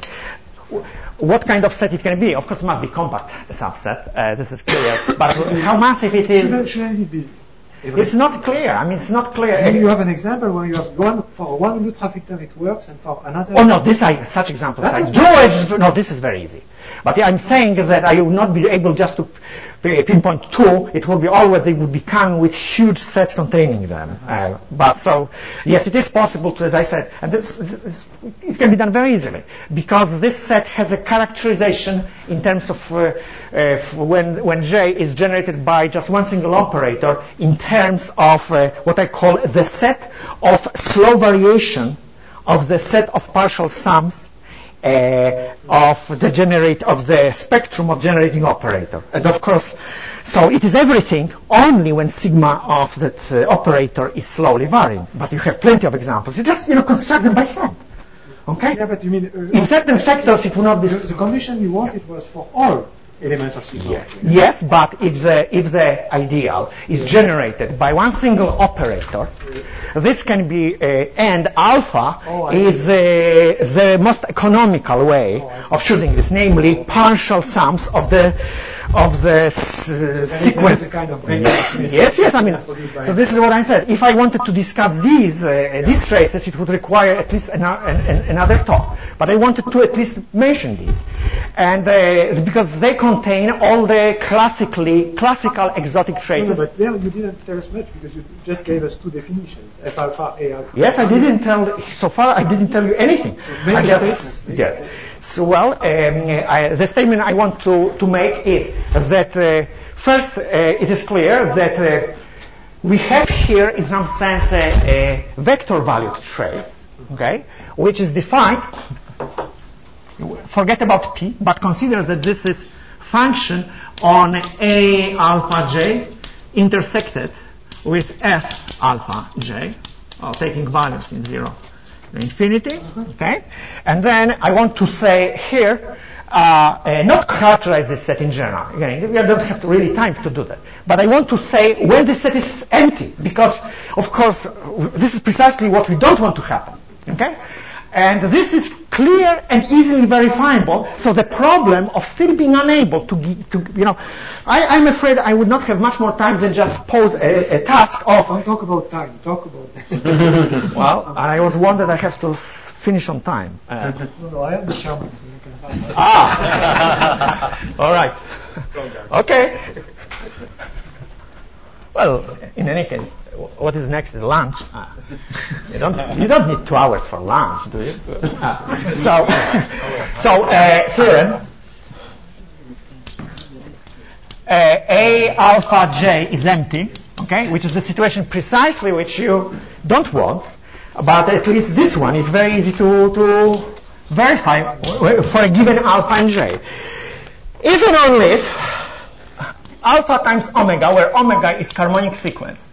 what kind of set it can be. Of course, it must be compact subset, uh, this is clear, but how massive it is, Shouldn't, shouldn't it be? it's not clear. I mean, it's not clear. Maybe you have an example where you have one, for one ultrafilter it works, and for another... Oh no, this I, such examples I do it, no, this is very easy. But I'm saying that I will not be able just to pinpoint two, it will be always, they would be coming with huge sets containing them. Uh, but so, yes, it is possible to, as I said, and this, this, it can be done very easily, because this set has a characterization in terms of uh, uh, when, when J is generated by just one single operator in terms of uh, what I call the set of slow variation of the set of partial sums Uh, of the generate of the spectrum of generating operator, and of course, so it is everything only when sigma of that uh, operator is slowly varying. But you have plenty of examples. You just you know construct them by hand. Okay. Yeah, but you mean uh, in certain sectors it will not be. The, the condition you wanted was for all elements of sigma. Yes, yes, but if the if the ideal is generated by one single operator, this can be uh, and alpha oh, is uh, the most economical way oh, of choosing this, namely partial sums of the of the uh, sequence. Kind of yes, yes. I mean, so this is what I said. If I wanted to discuss these uh, these traces, it would require at least an, an, another talk. But I wanted to at least mention these, and uh, because they contain all the classically classical exotic traces. No, no, but there you didn't tell us much because you just gave us two definitions: F alpha, A alpha. Yes, I didn't tell. So far, I didn't tell you anything. So I just yes. So well, um, I, the statement I want to to make is that uh, first, uh, it is clear that uh, we have here, in some sense, a, a vector-valued trace, okay, which is defined. Forget about P, but consider that this is function on A alpha j intersected with F alpha j, well, taking values in zero to infinity, okay? And then I want to say here, uh, uh, not characterize this set in general. Again, we don't have really time to do that. But I want to say when the set is empty, because, of course, this is precisely what we don't want to happen, okay? And this is clear and easily verifiable. So the problem of still being unable to, to you know, I, I'm afraid I would not have much more time than just pose a, a task of. Don't talk about time. Talk about this. Well, and I was wondering I have to finish on time. Uh, no, no, I am the chairman, so you can pass. Ah, all right. Okay. Well, in any case, what is next is lunch. Uh, you don't you don't need two hours for lunch, do you? Uh, so, so uh, here, uh, A alpha j is empty, okay, which is the situation precisely which you don't want, but at least this one is very easy to to verify for a given alpha and j. If and only if alpha times omega, where omega is harmonic sequence.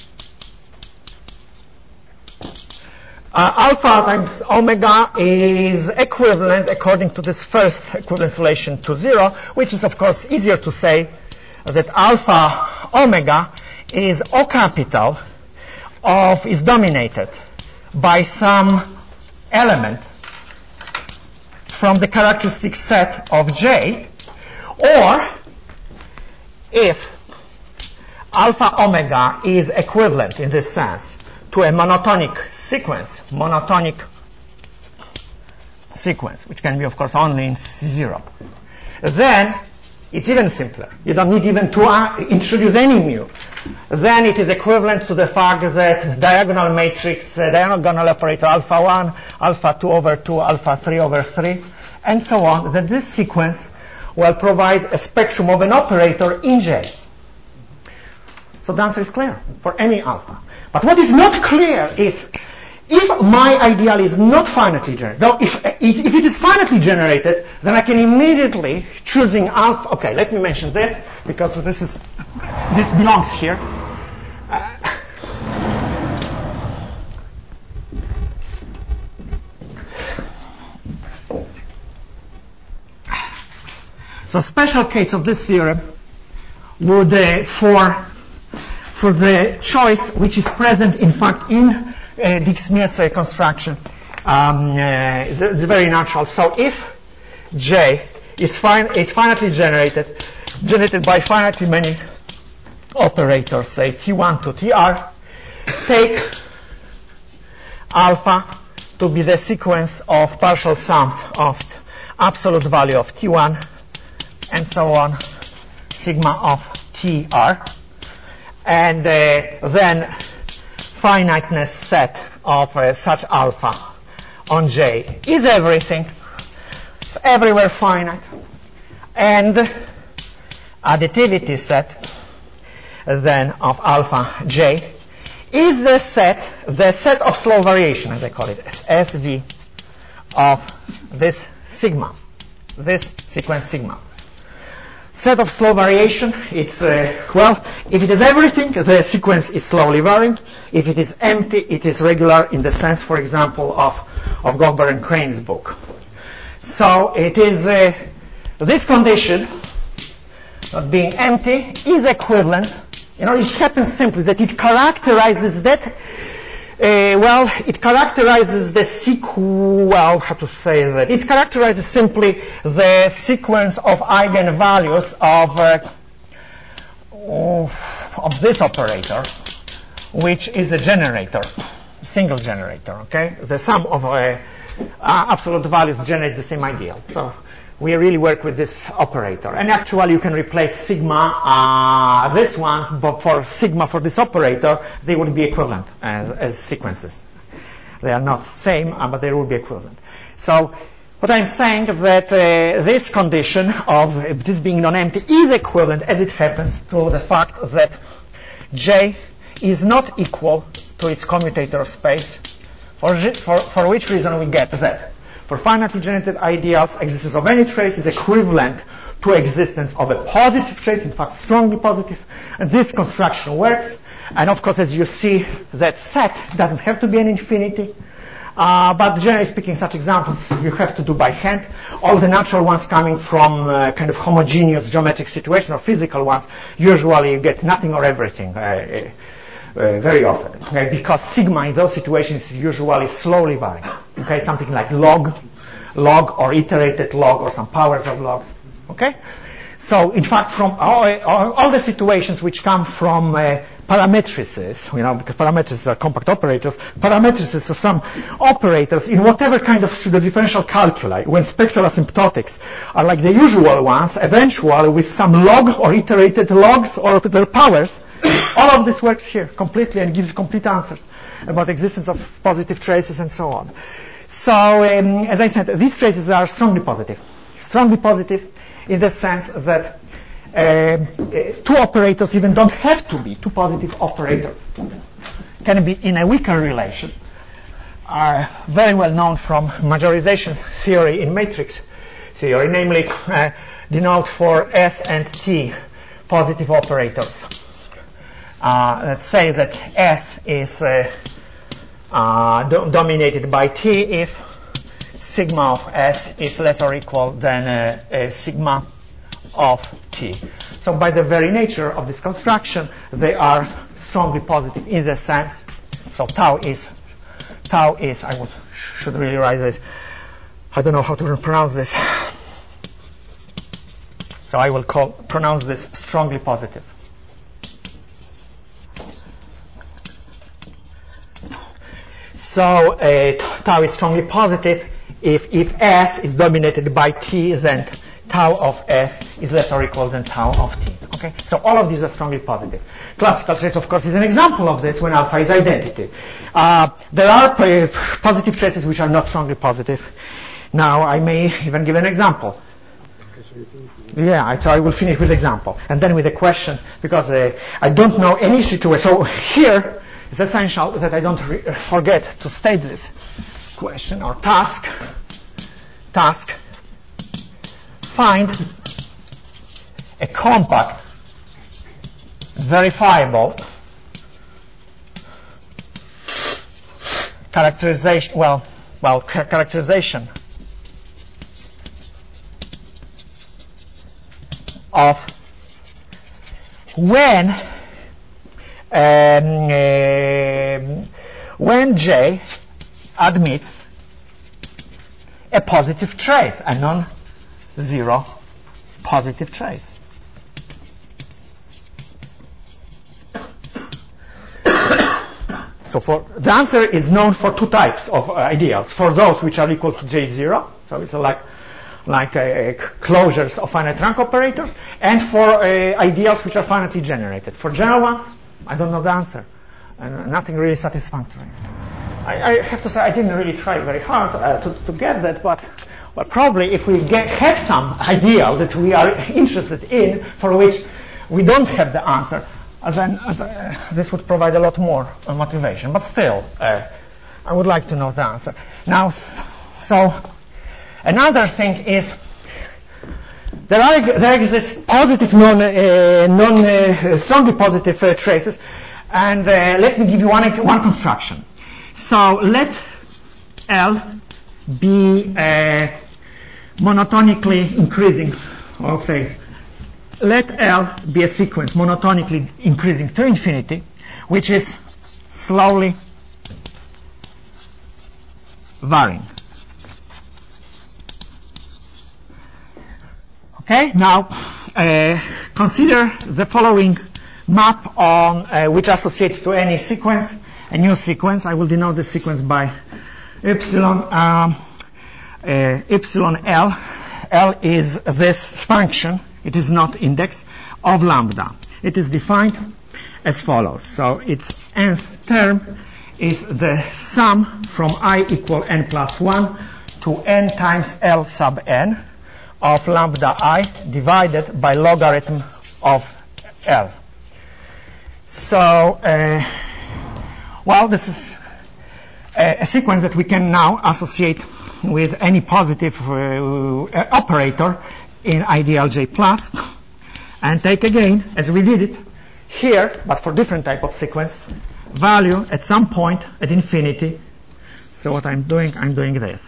Uh, alpha times omega is equivalent, according to this first equivalence relation, to zero, which is, of course, easier to say that alpha omega is O capital of, is dominated by some element from the characteristic set of J, or if alpha omega is equivalent in this sense to a monotonic sequence, monotonic sequence, which can be, of course, only in zero, then It's even simpler. You don't need even to uh, introduce any mu. Then it is equivalent to the fact that diagonal matrix, uh, diagonal operator alpha one, alpha two over two, alpha three over three, and so on, that this sequence, well, provides a spectrum of an operator in J. So the answer is clear for any alpha. But what is not clear is, if my ideal is not finitely generated, now if, if it is finitely generated, then I can immediately, choosing alpha, okay, let me mention this, because this is, this belongs here. Uh, so special case of this theorem would, uh, for, for the choice which is present, in fact, in Uh, Dix-Mills uh, construction, um, uh, it's, it's very natural. So if J is, fin is finitely generated, generated by finitely many operators, say T one to T R, take alpha to be the sequence of partial sums of absolute value of T one and so on, sigma of T R, and uh, then finiteness set of uh, such alpha on J is everything. It's everywhere finite. And additivity set then of alpha J is the set, the set of slow variation, as I call it, S V of this sigma, this sequence sigma. Set of slow variation, it's, uh, well, if it is everything, the sequence is slowly varying. If it is empty, it is regular in the sense, for example, of, of Goldberg and Crane's book. So it is, uh, this condition of being empty is equivalent, you know, it happens simply that it characterizes that, uh, well, it characterizes the sequ, well, how to say that? It characterizes simply the sequence of eigenvalues of, uh, of, of this operator, which is a generator, single generator, okay? The sum of uh, uh, absolute values generates the same ideal. So we really work with this operator. And actually you can replace sigma, uh, this one, but for sigma for this operator, they would be equivalent as, as sequences. They are not same, uh, but they will be equivalent. So what I'm saying that uh, this condition of uh, this being non-empty is equivalent, as it happens, to the fact that J is not equal to its commutator space, for, for, for which reason we get that for finitely generated ideals, existence of any trace is equivalent to existence of a positive trace, in fact strongly positive, and this construction works. And of course, as you see, that set doesn't have to be an infinity, uh, but generally speaking, such examples you have to do by hand. All the natural ones coming from uh, kind of homogeneous geometric situation, or physical ones, usually you get nothing or everything. Uh, Uh, very often, okay? Because sigma in those situations is usually slowly varying. Okay, something like log, log or iterated log or some powers of logs. Okay, so in fact, from all, all, all the situations which come from uh, parametrices, you know, because parametrices are compact operators, parametrices of some operators in whatever kind of pseudo-differential calculi, when spectral asymptotics are like the usual ones, eventually with some log or iterated logs or their powers. All of this works here completely and gives complete answers about existence of positive traces and so on. So, um, as I said, these traces are strongly positive. Strongly positive in the sense that uh, two operators even don't have to be two positive operators. Can be in a weaker relation. Are very well known from majorization theory in matrix theory, namely uh, denote for S and T positive operators. Uh, let's say that S is uh, uh, do dominated by T if sigma of S is less or equal than uh, uh, sigma of T. So by the very nature of this construction, they are strongly positive in the sense. So tau is, tau is, I was, should really write this. I don't know how to pronounce this. So I will call, pronounce this strongly positive. So uh, tau is strongly positive if, if S is dominated by T, then tau of S is less or equal than tau of T. Okay? So all of these are strongly positive. Classical trace, of course, is an example of this when alpha is identity. Uh, there are uh, positive traces which are not strongly positive. Now, I may even give an example. Yeah, I, so I will finish with example. And then with a question, because uh, I don't know any situation. So here, it's essential that I don't re- forget to state this question or task. Task. Find a compact, verifiable characterization, well, well, ca- characterization of when um, uh, when J admits a positive trace, a non-zero positive trace. So for the answer is known for two types of uh, ideals. For those which are equal to J zero, so it's like like uh, closures of finite rank operators, and for uh, ideals which are finitely generated. For general ones, I don't know the answer, and nothing really satisfactory. I, I have to say I didn't really try very hard uh, to, to get that, but well, probably if we get, have some ideal that we are interested in, for which we don't have the answer, uh, then uh, this would provide a lot more uh, motivation. But still, uh, I would like to know the answer. Now, so another thing is there are there exist positive non uh, non uh, strongly positive uh, traces, and uh, let me give you one one construction. So let L be uh, monotonically increasing, or say, let L be a sequence monotonically increasing to infinity, which is slowly varying. Okay, now uh, consider the following map on uh, which associates to any sequence, a new sequence. I will denote the sequence by epsilon, um, uh, epsilon L. L is this function, it is not index, of lambda. It is defined as follows. So its nth term is the sum from I equal n plus one to n times L sub n of lambda I divided by logarithm of L. So, uh, well, this is a, a sequence that we can now associate with any positive uh, operator in ideal J plus, and take again, as we did it here, but for different type of sequence, value at some point at infinity. So what I'm doing, I'm doing this.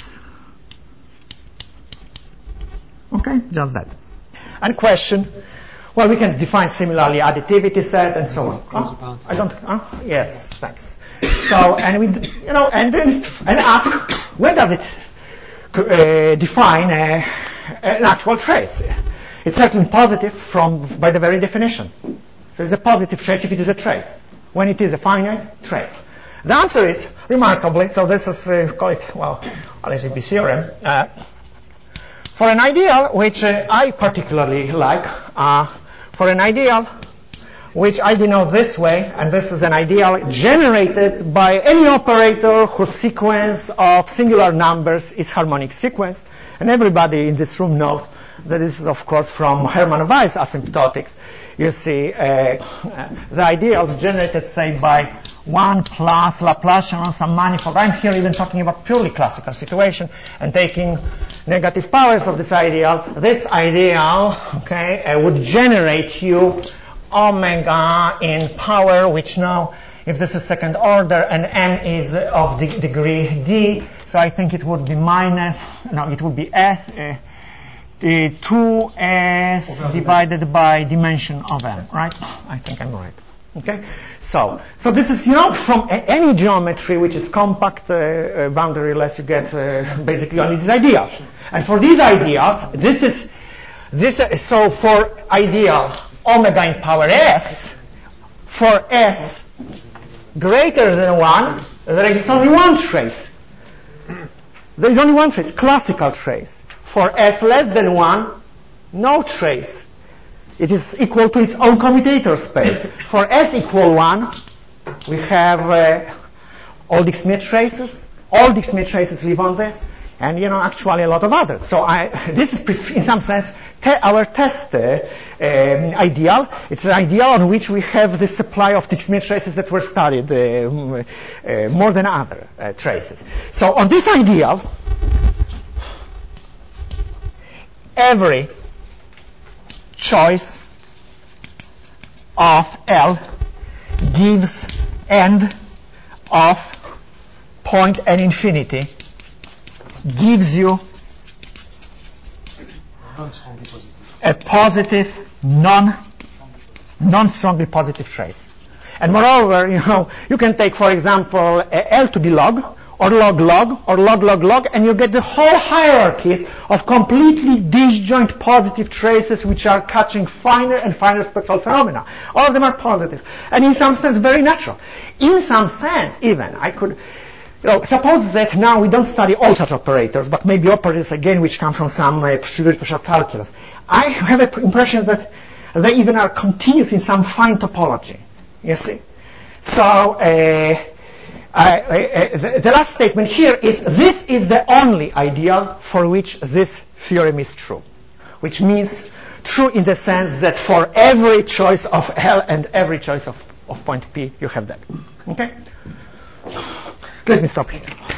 Okay, just that. And question, well, we can define similarly additivity set and so on. Oh, I don't, oh, yes, thanks. So, and we, you know, and then, and ask, where does it uh, define a, an actual trace? It's certainly positive from, by the very definition. So it's a positive trace if it is a trace, when it is a finite trace. The answer is, remarkably, so this is, uh, call it, well, L S A P theorem, uh, for an ideal which uh, I particularly like, uh, for an ideal which I denote this way, and this is an ideal generated by any operator whose sequence of singular numbers is harmonic sequence, and everybody in this room knows that this is, of course, from Hermann Weyl's asymptotics. You see, uh, the ideals generated, say, by one plus Laplacian on some manifold. I'm here even talking about purely classical situation and taking negative powers of this ideal. This ideal, okay, uh, would generate you omega in power, which now, if this is second order and n is of the degree d, so I think it would be minus, no, it would be s, uh, the two s divided by dimension of n, right? I think I'm right. Okay, so so this is, you know, from a, any geometry which is compact, uh, uh, boundaryless, you get uh, basically only these ideals. And for these ideals, this is this. Uh, so for ideal omega in power s, for s greater than one, there is only one trace. there is only one trace, classical trace. For S less than one, no trace. It is equal to its own commutator space. For S equal one, we have uh, all the Schmidt traces. All the Schmidt traces live on this, and you know actually a lot of others. So I, this is in some sense te our test uh, um, ideal. It's an ideal on which we have the supply of the Schmidt traces that were studied uh, uh, more than other uh, traces. So on this ideal, every choice of L gives end of point n infinity gives you a positive, non, non-strongly positive trace. And moreover, you know, you can take, for example, L to be log, or log log, or log log log, and you get the whole hierarchies of completely disjoint positive traces which are catching finer and finer spectral phenomena. All of them are positive. And in some sense, very natural. In some sense, even, I could, you know, suppose that now we don't study all such operators, but maybe operators, again, which come from some uh, partial calculus. I have an impression that they even are continuous in some fine topology. You see? So, uh, I, I, the, the last statement here is this is the only ideal for which this theorem is true, which means true in the sense that for every choice of L and every choice of, of point P, you have that. Okay? Let me stop here.